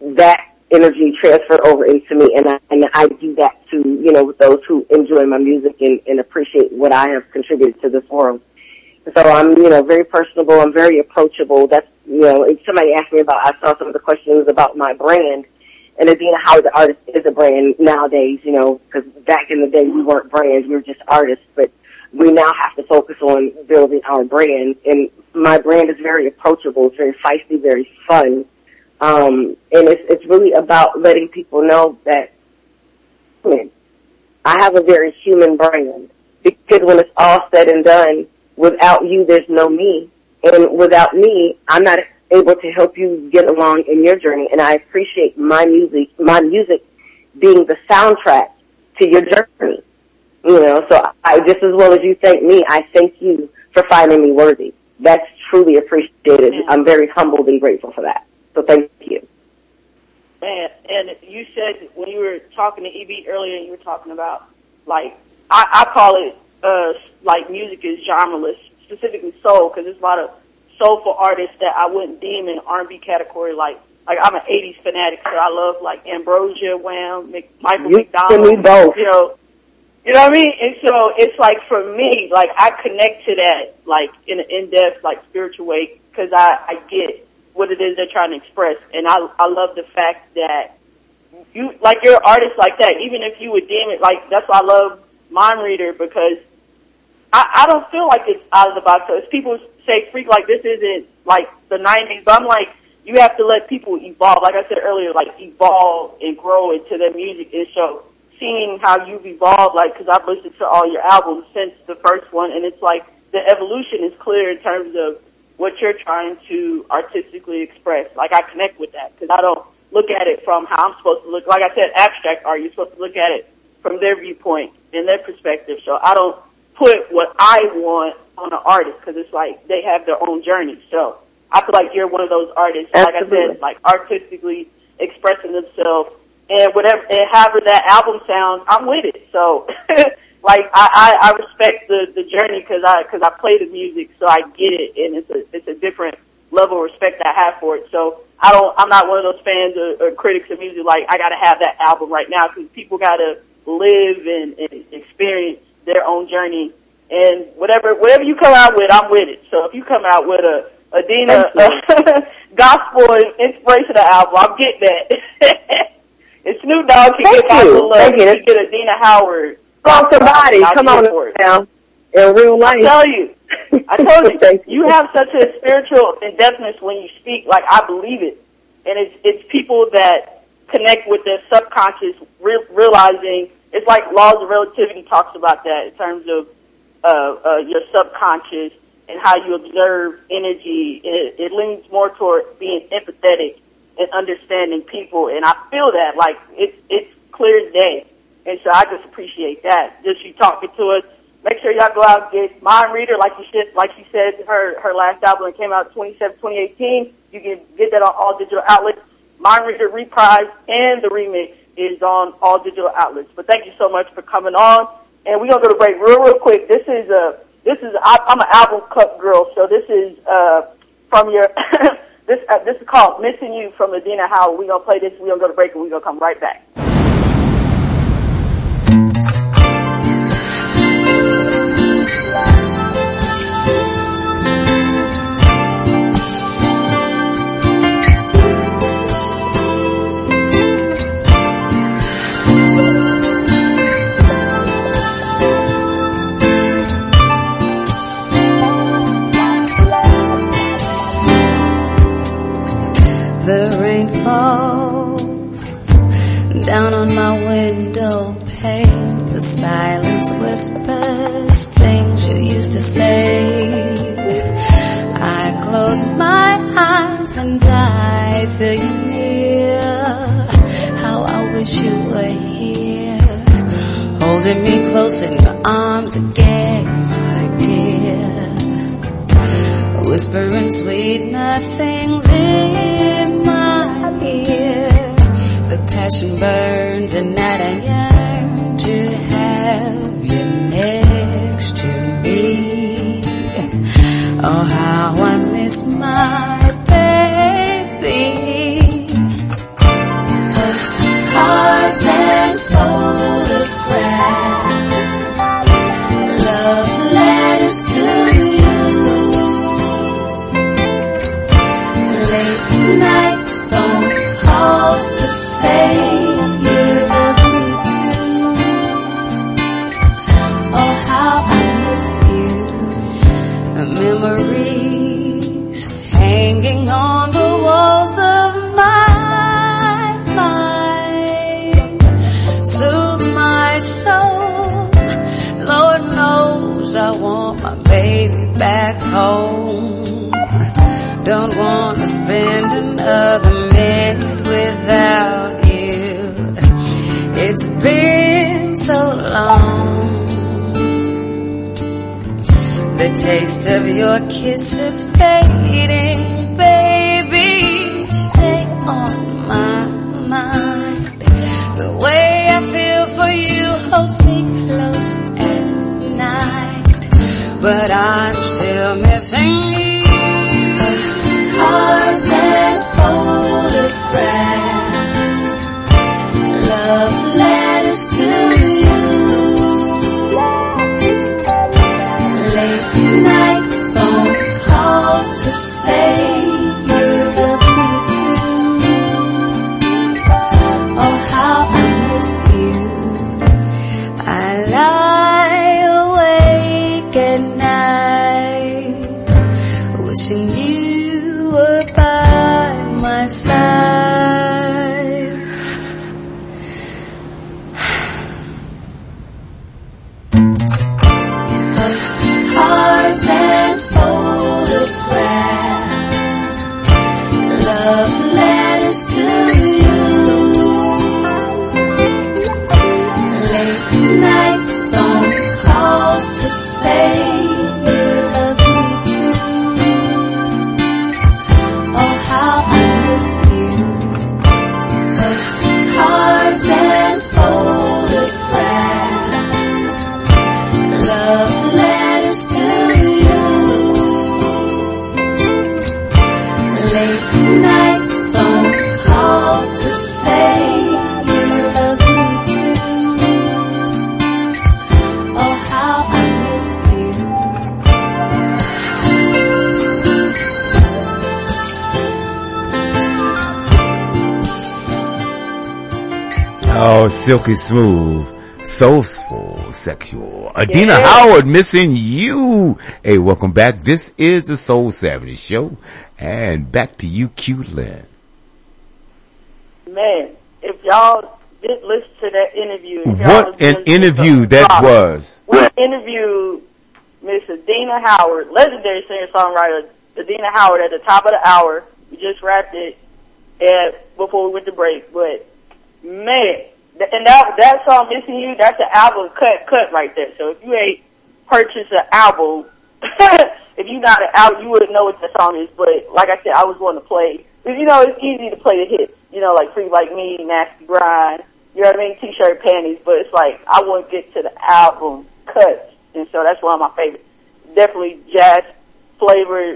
energy transferred over into me, and I do that to, you know, with those who enjoy my music and appreciate what I have contributed to this world. So I'm, you know, very personable. I'm very approachable. That's, you know, if somebody asked me about, I saw some of the questions about my brand, and Adina Howard, the artist, is a brand nowadays, you know, because back in the day we weren't brands, we were just artists, but we now have to focus on building our brand, and my brand is very approachable. It's very feisty, very fun, and it's really about letting people know that I have a very human brand, because when it's all said and done, without you, there's no me, and without me, I'm not able to help you get along in your journey. And I appreciate my music being the soundtrack to your journey. You know, so I, just as well as you thank me, I thank you for finding me worthy. That's truly appreciated. I'm very humbled and grateful for that. So thank you. Man, and you said when you were talking to EB earlier, you were talking about, like, I call it, like, music is genreless, specifically soul, because there's a lot of soulful artists that I wouldn't deem in R&B category. Like I'm an 80s fanatic, so I love, like, Ambrosia, Wham, Michael McDonald. You both. You know what I mean? And so it's like, for me, like, I connect to that, like, in an in-depth, like, spiritual way, because I get what it is they're trying to express. And I love the fact that you, like, you're an artist like that, even if you would deem it, like, that's why I love Mind Reader, because I don't feel like it's out of the box. So as people say, freak, like, this isn't, like, the 90s, but I'm like, you have to let people evolve. Like I said earlier, like, evolve and grow into their music. And so seeing how you've evolved, like, because I've listened to all your albums since the first one, and it's like the evolution is clear in terms of what you're trying to artistically express. Like, I connect with that, because I don't look at it from how I'm supposed to look. Like I said, abstract art, you're supposed to look at it from their viewpoint and their perspective. So I don't put what I want on an artist because it's like they have their own journey. So I feel like you're one of those artists, like I said, like artistically expressing themselves and whatever, and however that album sounds, I'm with it. So like I respect the journey because I play the music, so I get it, and it's a different level of respect I have for it. So I'm not one of those fans or critics of music like I gotta have that album right now, because people gotta live and experience their own journey. And whatever you come out with, I'm with it. So if you come out with a Adina gospel inspirational album, I'll get that. And Snoop Dogg can get gospel love. He can get Adina Howard. From somebody, come on now, in real life. I told you, you have such a spiritual in-depthness when you speak, like I believe it. And it's people that connect with their subconscious, realizing, it's like Laws of Relativity talks about that in terms of your subconscious and how you observe energy. It leans more toward being empathetic and understanding people, and I feel that, like, it's clear as day. And so I just appreciate that. Just you talking to us. Make sure y'all go out and get Mind Reader, like you said, her last album came out 2018. You can get that on all digital outlets. Mind Reader Reprise and the remix is on all digital outlets. But thank you so much for coming on. And we're gonna go to break real quick. I'm an album cut girl, so this is from your this is called Missing You from Adina Howard. We're gonna play this, we're gonna go to break, and we're gonna come right back. The rain falls down on my window pane. The silence whispers things you used to say. I close my eyes and I feel you near. How I wish you were here, holding me close in your arms again, my dear. Whispering sweet nothings in my ear. The passion burns and that I yearn to have you next to me. Oh, how I miss my baby. Postcards and photographs, love letters to you. Late night phone calls to say you love me too. Oh, how I miss you. Memories hanging on the walls of my mind. Soothes my soul. Lord knows I want my baby back home. Don't want to spend another minute without you. It's been so long. The taste of your kiss is fading, baby. Stay on my mind. The way I feel for you holds me close at night. But I'm still missing you. Postcards and photographs, love letters to you. Late night phone calls to say you love me too. Oh, how I miss you. I lie awake at night Oh, silky smooth, soulful, sexual. Adina Howard, missing you. Hey, welcome back. This is the Soul 70 Show. And back to you, Q-Lin. Man, if y'all did listen to that interview. What an interview that was. We interviewed Miss Adina Howard, legendary singer-songwriter Adina Howard, at the top of the hour. We just wrapped it before we went to break. But, man, and that song, Missing You, that's an album cut right there. So if you ain't purchased an album, if you not an album, you wouldn't know what the song is. But like I said, I was going to play. Because, you know, it's easy to play the hits. You know, like Free Like Me, Nasty Grind, you know what I mean, T-shirt, panties. But it's like, I want to get to the album cuts. And so that's one of my favorites. Definitely jazz flavored.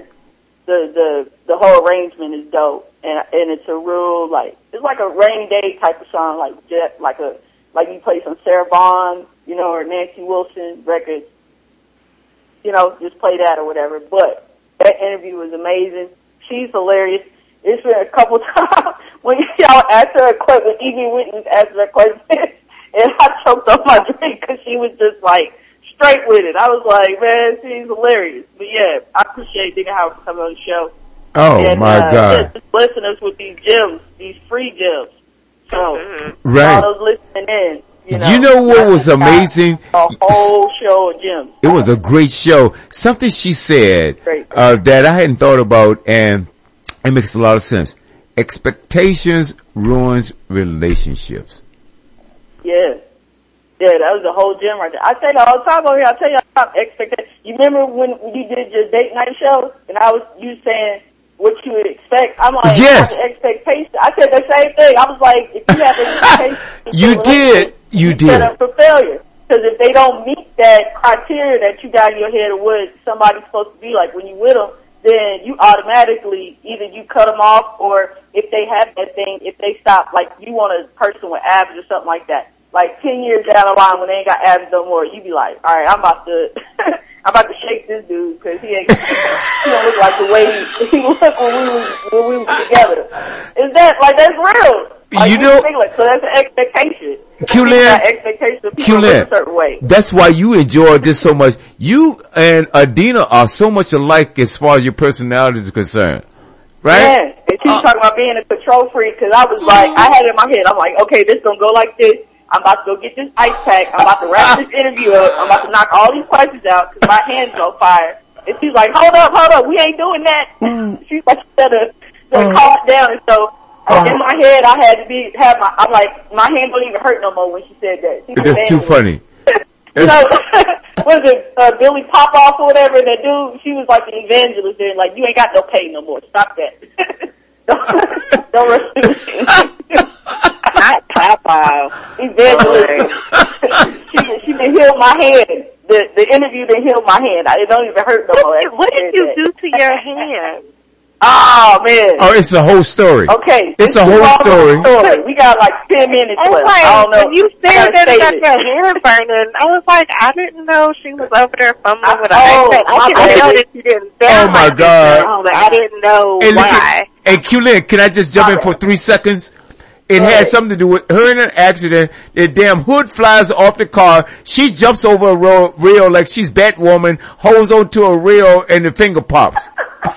The whole arrangement is dope. And it's a real, like, it's like a rainy day type of song, like you play some Sarah Vaughan, you know, or Nancy Wilson records. You know, just play that or whatever. But that interview was amazing. She's hilarious. It's been a couple times when y'all asked her a question, when Evie Witness asked her a question, and I choked on my drink because she was just like straight with it. I was like, man, she's hilarious. But yeah, I appreciate Adina Howard for coming on the show. Oh, and, my God. Just blessing us with these gems, these free gems. So, right. all those listening in. You know what was amazing? A whole show of gems. It was a great show. Something she said that I hadn't thought about, and it makes a lot of sense. Expectations ruins relationships. Yeah. Yeah, that was a whole gem right there. I say that all the time over here. I tell you all the time, expectations. You remember when you did your date night show, and you saying what you would expect? I'm like, yes. Expectations. I said the same thing. I was like, if you have expectations, you did. Set up for failure. Because if they don't meet that criteria that you got in your head of what somebody's supposed to be like when you with them, then you automatically, either you cut them off, or if they have that thing, if they stop, like you want a person with abs or something like that. Like 10 years down the line when they ain't got abs no more, you be like, all right, I'm about to shake this dude because he don't look like the way he looked when we were together. Is that, like, that's real. Like, you know, so that's an expectation. Q-Lin, expectation of people look a certain way. That's why you enjoyed this so much. You and Adina are so much alike as far as your personality is concerned. Right? Yeah. And she was talking about being a control freak because I was like, I had it in my head. I'm like, okay, this gonna go like this. I'm about to go get this ice pack. I'm about to wrap this interview up. I'm about to knock all these questions out because my hand's on fire. And she's like, hold up, we ain't doing that. She's like, calm it down. And so in my head, I had to I'm like, my hand don't even hurt no more when she said that. That's too funny. You know, was it Billy Popoff or whatever? That dude, she was like an evangelist there. Like, you ain't got no pain no more. Stop that. don't rush to me. Not Popoff. Evangelist. she done healed my hand. The interview done healed my hand. It don't even hurt no more. What did you do to your hand? Oh, man. Oh, it's a whole story. Okay. It's a whole story. We got like 10 minutes left. Like, I don't know. When you said that about your hair burning, I was like, I didn't know she was over there fumbling with an iPad. I didn't know that you didn't sound my like God. Like, I didn't know why. Hey, Q-Lin, can I just jump in for 3 seconds? It had something to do with her in an accident. The damn hood flies off the car. She jumps over a rail like she's Batwoman, holds onto a rail, and the finger pops.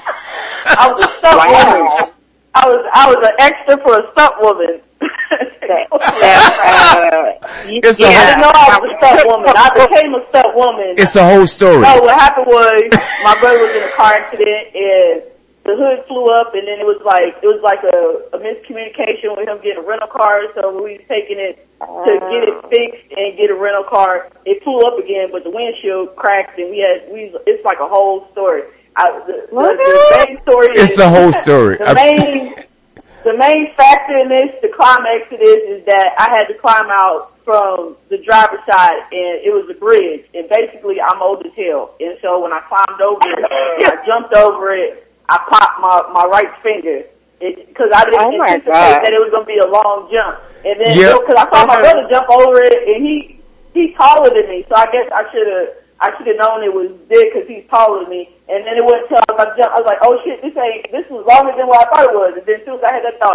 I was a stunt woman. I was an extra for a stunt woman. I didn't know I was a stunt woman. I became a stunt woman. It's a whole story. So what happened was my brother was in a car accident and the hood flew up, and then it was like a miscommunication with him getting a rental car. So we was taking it to get it fixed and get a rental car. It flew up again, but the windshield cracked, and it's like a whole story. The main story it's a whole story. The main factor in this, the climax of this, is that I had to climb out from the driver's side, and it was a bridge. And basically, I'm old as hell, and so when I climbed over it, I jumped over it. I popped my right finger because I didn't anticipate that it was going to be a long jump. And then, because I saw my brother jump over it, and he's taller than me, so I guess I should have known it was big because he's taller than me. And then it wasn't until I was like, oh shit, this was longer than what I thought it was. And then as soon as I had that thought,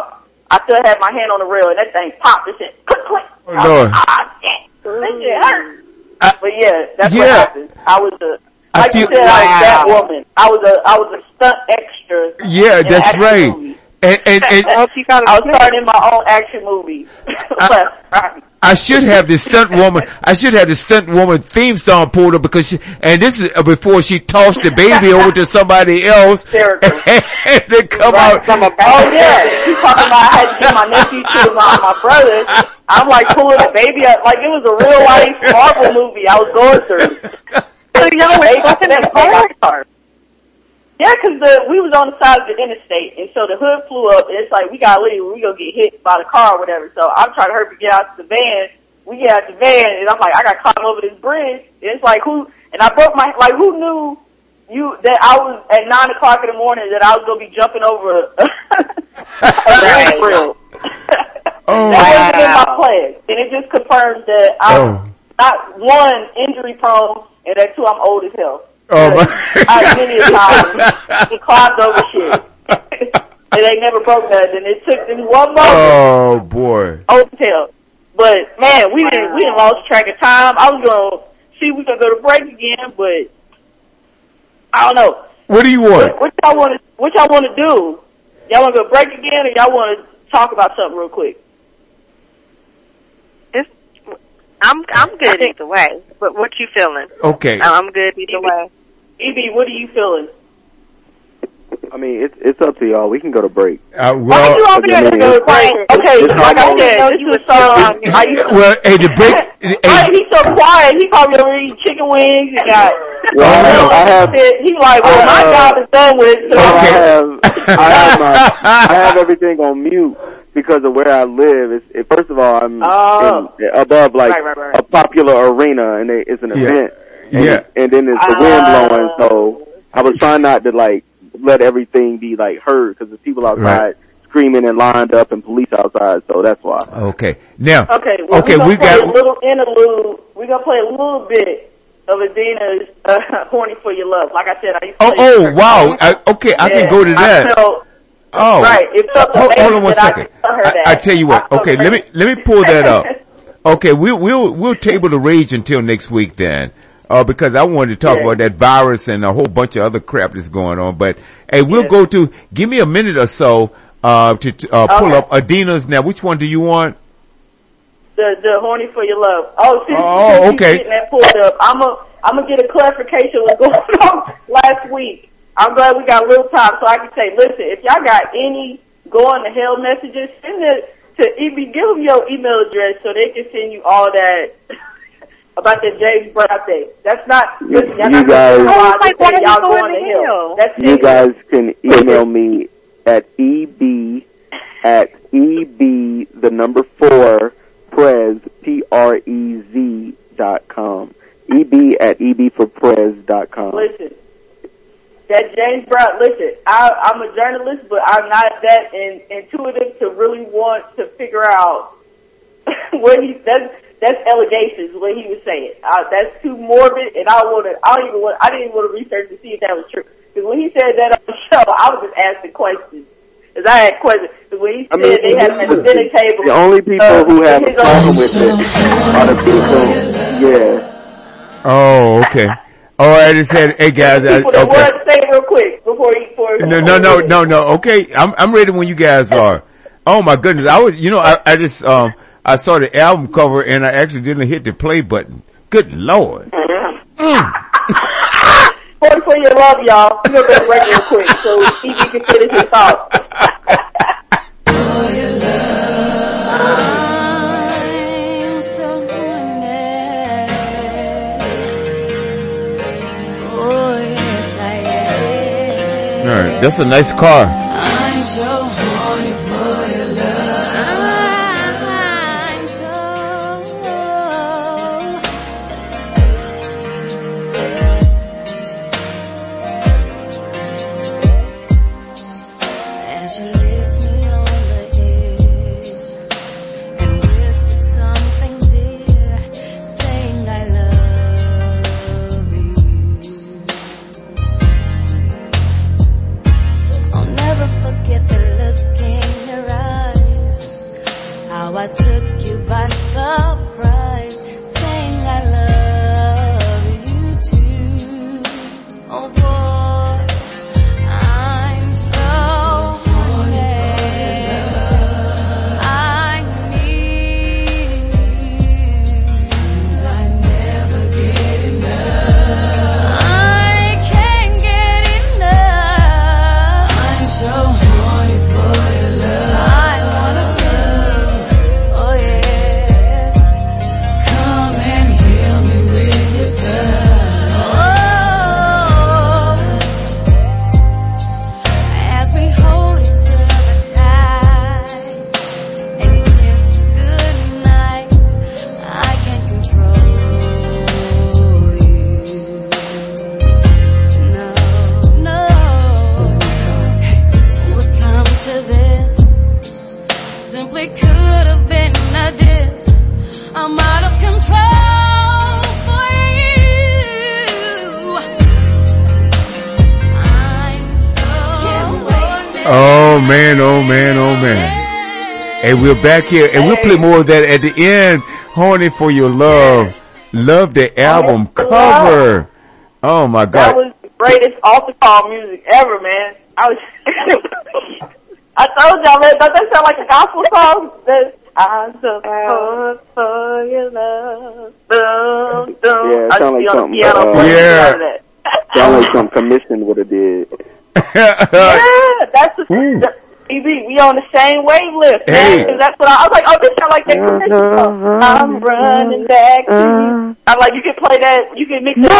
I still had my hand on the rail, and that thing popped. It said, click, click. Oh, Lord. Ah, shit. That shit hurt. But yeah, that's what happened. I was I like you said, I was that woman. I was a stunt extra. Yeah, that's right. Movie. And I was starting in my own action movie. I should have the stunt woman theme song pulled up because and this is before she tossed the baby over to somebody else and they come out. Oh yeah, she's talking about I had to get my nephew to my brother. I'm like pulling the baby up like it was a real life Marvel movie I was going through. So y'all were stuck in the car? Yeah, cause we was on the side of the interstate, and so the hood flew up, and it's like, we gotta leave, we gonna get hit by the car or whatever. So I'm trying to hurry to get out to the van. We get out the van, and I'm like, I gotta climb over this bridge. And it's like, who knew that I was at 9 o'clock in the morning that I was gonna be jumping over a grill. That wasn't in my plan. And it just confirms that I'm not one, injury prone, and that two, I'm old as hell. I many times he climbed over shit. And they never broke nothing. It took them one moment. Oh boy. Hotel. But man, we didn't lost track of time. I was gonna we gonna go to break again, but I don't know. What do you want? What y'all wanna do? Y'all wanna go break again or y'all wanna talk about something real quick? I'm good either way. But what you feeling? Okay. I'm good either way. E.B., what are you feeling? I mean, it's up to y'all. We can go to break. Why are you over there to go to break? Okay, like I said, this was so. Well, hey, the break. Hey, he's so quiet. He probably over eating chicken wings and got. Well, I have. He's like, well, my job is done with. So I have everything on mute because of where I live. First of all, I'm above like a popular arena, and it's an event. And then it's the wind blowing, so I was trying not to like let everything be like heard because there's people outside screaming and lined up and police outside, so that's why. Okay. Now. Okay, we got a little interlude. We're gonna play a little bit of Adina's "Horny for Your Love." Like I said, I used to Oh wow. I can go to that. Right. Hold on 1 second. I tell you what. Okay, let me pull that up. Okay, we'll table the rage until next week then. Because I wanted to talk about that virus and a whole bunch of other crap that's going on. But hey, we'll go to, give me a minute or so, to pull up Adina's now. Which one do you want? The Horny for Your Love. Since okay. Getting that pulled up, I'm gonna get a clarification what's going on last week. I'm glad we got a little time so I can say, listen, if y'all got any going to hell messages, send it to EB, give them your email address so they can send you all that about the James Brown thing. That's not, listen, y'all not guys, y'all going to hell. That's you guys can email me at eb@eb4prez, PREZ.com. eb@ebforprez.com. Listen, that James Brown, I'm a journalist, but I'm not that intuitive to really want to figure out what that's allegations, what he was saying. That's too morbid, and I didn't even want to research to see if that was true. Because when he said that on the show, I was just asking questions. Because I had questions. Because when he said they had him at the dinner table. The only people who have a problem with it are the people, Oh, okay. All right, I said, hey guys, people that want to say real quick before No. Okay, I'm ready when you guys are. Oh my goodness, I just I saw the album cover and I accidentally hit the play button. Good Lord. Horny for Your Love, y'all. We're going to go break real quick so Stevie can finish his thoughts. I'm so horny. Oh yes I am. All right, that's a nice car. I'm so horny for your love. Forget the man, oh man, oh man. And we're back here, and we'll play more of that at the end. Horny for Your Love. Love the album cover. Oh my God. That was the greatest altar call music ever, man. I told y'all, man, does that sound like a gospel song? I'm so for your love. Yeah, it sounds like something. Sound like some commission would have did. Yeah, that's the EB, we on the same wavelength, man. Cause that's what I was like, oh, this sound like that commission song. I'm running back to you. I'm like, you can play that, you can mix it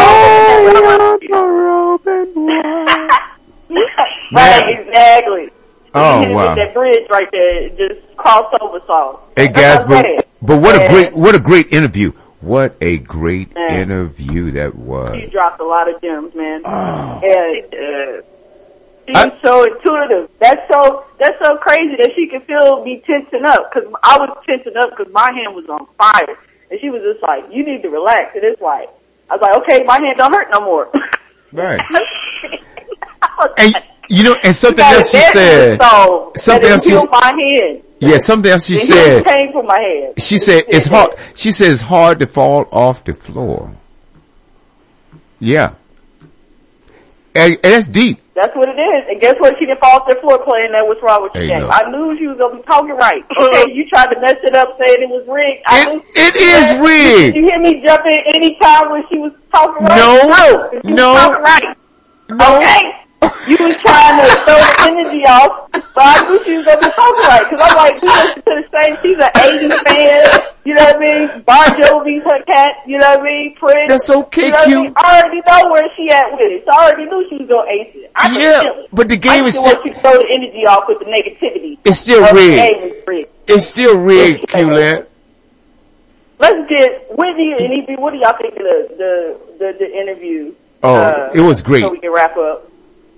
Right, exactly. Oh, wow. That bridge right there, just crossover song. Hey guys, but what a great interview. What a great interview that was. She dropped a lot of gems, man. Oh. And, she's so intuitive. That's so crazy that she could feel me tensing up, cause I was tensing up cause my hand was on fire. And she was just like, you need to relax. And it's like, I was like, okay, my hand don't hurt no more. Right. And, you know, and something else she said. Something else my hand. Yeah, something else she said. Pain for my hand. She said it's hard. She said it's hard to fall off the floor. Yeah. And that's deep. That's what it is. And guess what? She didn't fall off the floor playing that What's Wrong With You game. I knew she was going to be talking right. Okay, you tried to mess it up saying it was rigged. It is rigged. Did you hear me jumping any time when she was talking right? No. She was talking right. No. Okay. You was trying to throw the energy off, but I knew she was going to be talking right. Cause I'm like, we listen to the same, she's an 80s fan, you know what I mean? Bon Jovi's her cat, you know what I mean? Prince. That's okay, you know what I mean? I already know where she at with it. So I already knew she was going to ace it. But the game is still, want you to throw the energy off with the negativity. It's still rigged. It's still rigged, Q-Lant. Let's get Whitney and EB. What do y'all think of the interview? Oh, it was great. So we can wrap up.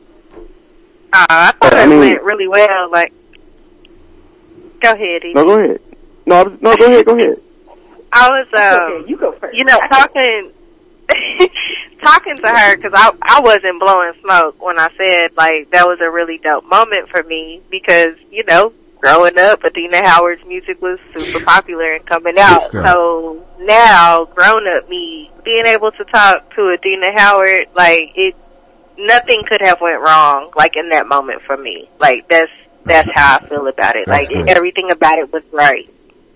I thought it went really well. Like, go ahead, EB. No, go ahead. No, go ahead. okay, I was, you go first. You know, talking to her, because I wasn't blowing smoke when I said, like, that was a really dope moment for me, because, you know, growing up, Adina Howard's music was super popular and coming out. So now, grown up me, being able to talk to Adina Howard, like, nothing could have went wrong, like, in that moment for me. Like, that's how I feel about it. Like, everything about it was right.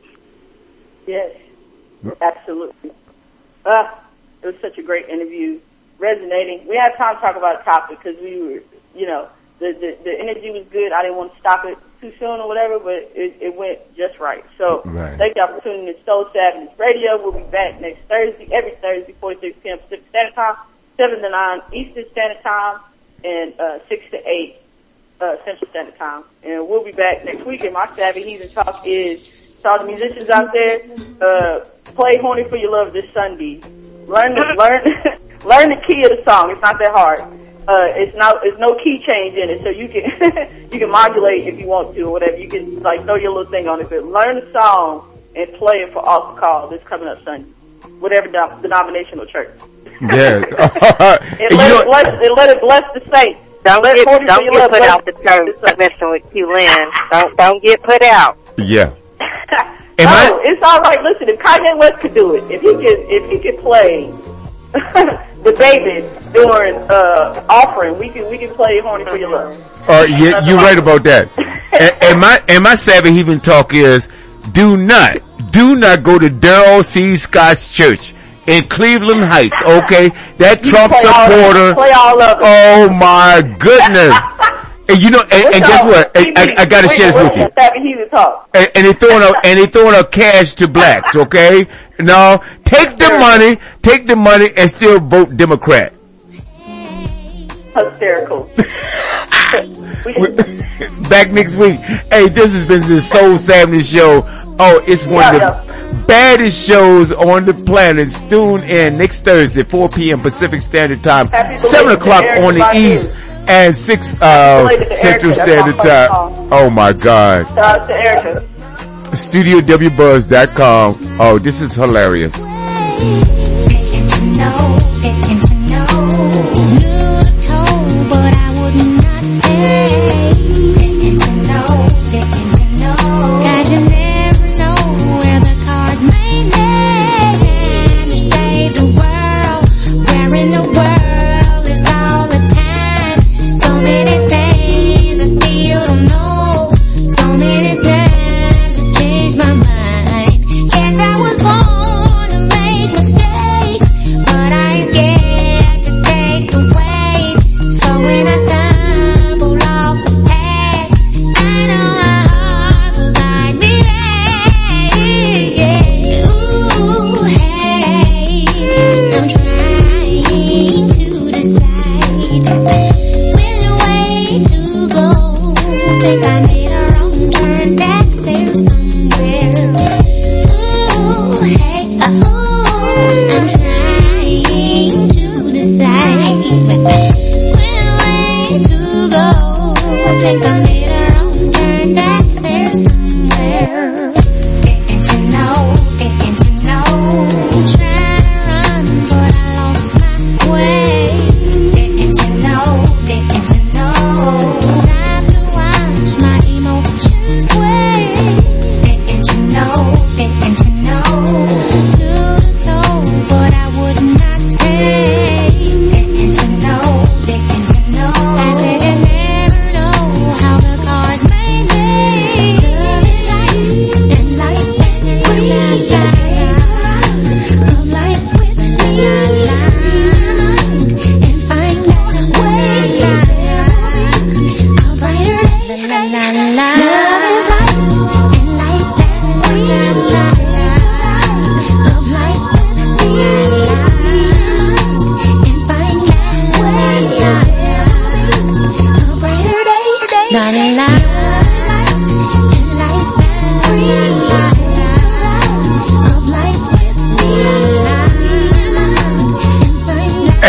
Yes, absolutely. It was such a great interview, resonating. We had time to talk about a topic because we were, you know, the energy was good. I didn't want to stop it too soon or whatever, but it went just right. So thank y'all for tuning in to Soul Savage Radio. We'll be back next Thursday, every Thursday, 4-6 p.m. Pacific Standard Time, 7 to 9 Eastern Standard Time, and 6 to 8 Central Standard Time. And we'll be back next week. And my Savvy Heathen Talk is to all the musicians out there, play Horny for Your Love this Sunday. Learn the key of the song. It's not that hard. It's no key change in it, so you can you can modulate if you want to or whatever. You can like throw your little thing on it, but learn the song and play it for Altar Call this coming up Sunday, whatever denominational church. Yeah. let it bless the saints. Don't get put out the church messing with Q-Lynn. Don't get put out. Yeah. It's all right. Listen, if Kanye West could do it, if he could play the baby during offering, we can play Horny for Your Love. You're right about that. and my Sabbath Heathen Talk is do not go to Darrell C. Scott's church in Cleveland Heights, okay? That Trump supporter. Play all of it. Oh my goodness. And you know, and guess what? I gotta share this with you. And they throwing up cash to blacks, okay? No, take the money and still vote Democrat. Hysterical. Back next week. Hey, this has been the Soul Savage Show. Oh, it's one of the baddest shows on the planet. Tune in next Thursday, 4 p.m. Pacific Standard Time, 7 o'clock on the East, and 6 Central Standard Time. Oh my God. Shout out to Erica. StudioWBuzz.com. Oh, this is hilarious. But I would not pay.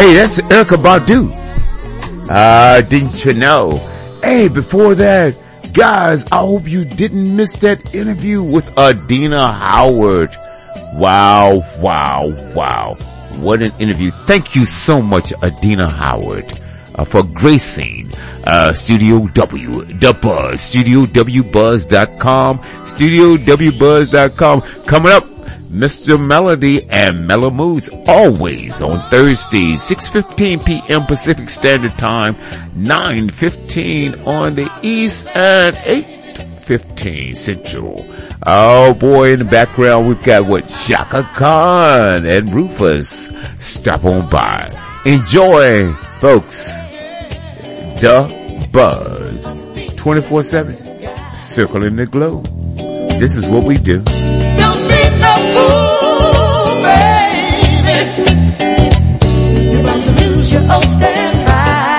Hey, that's Erykah Badu. Didn't you know? Hey, before that, guys, I hope you didn't miss that interview with Adina Howard. Wow. What an interview. Thank you so much, Adina Howard, for gracing, Studio W, The Buzz, StudioWBuzz.com, StudioWBuzz.com. Coming up, Mr. Melody and Mellow Moods, always on Thursdays, 6:15 p.m. Pacific Standard Time, 9:15 on the East, and 8:15 Central. Oh boy, in the background we've got Shaka Khan and Rufus. Stop on by. Enjoy, folks. The Buzz. 24/7. Circling the globe. This is what we do. Don't be no fool, baby. You're about to lose your old standby.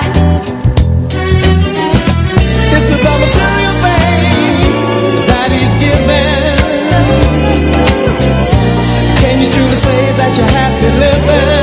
It's the material thing that he's giving. Can you truly say that you're happy living?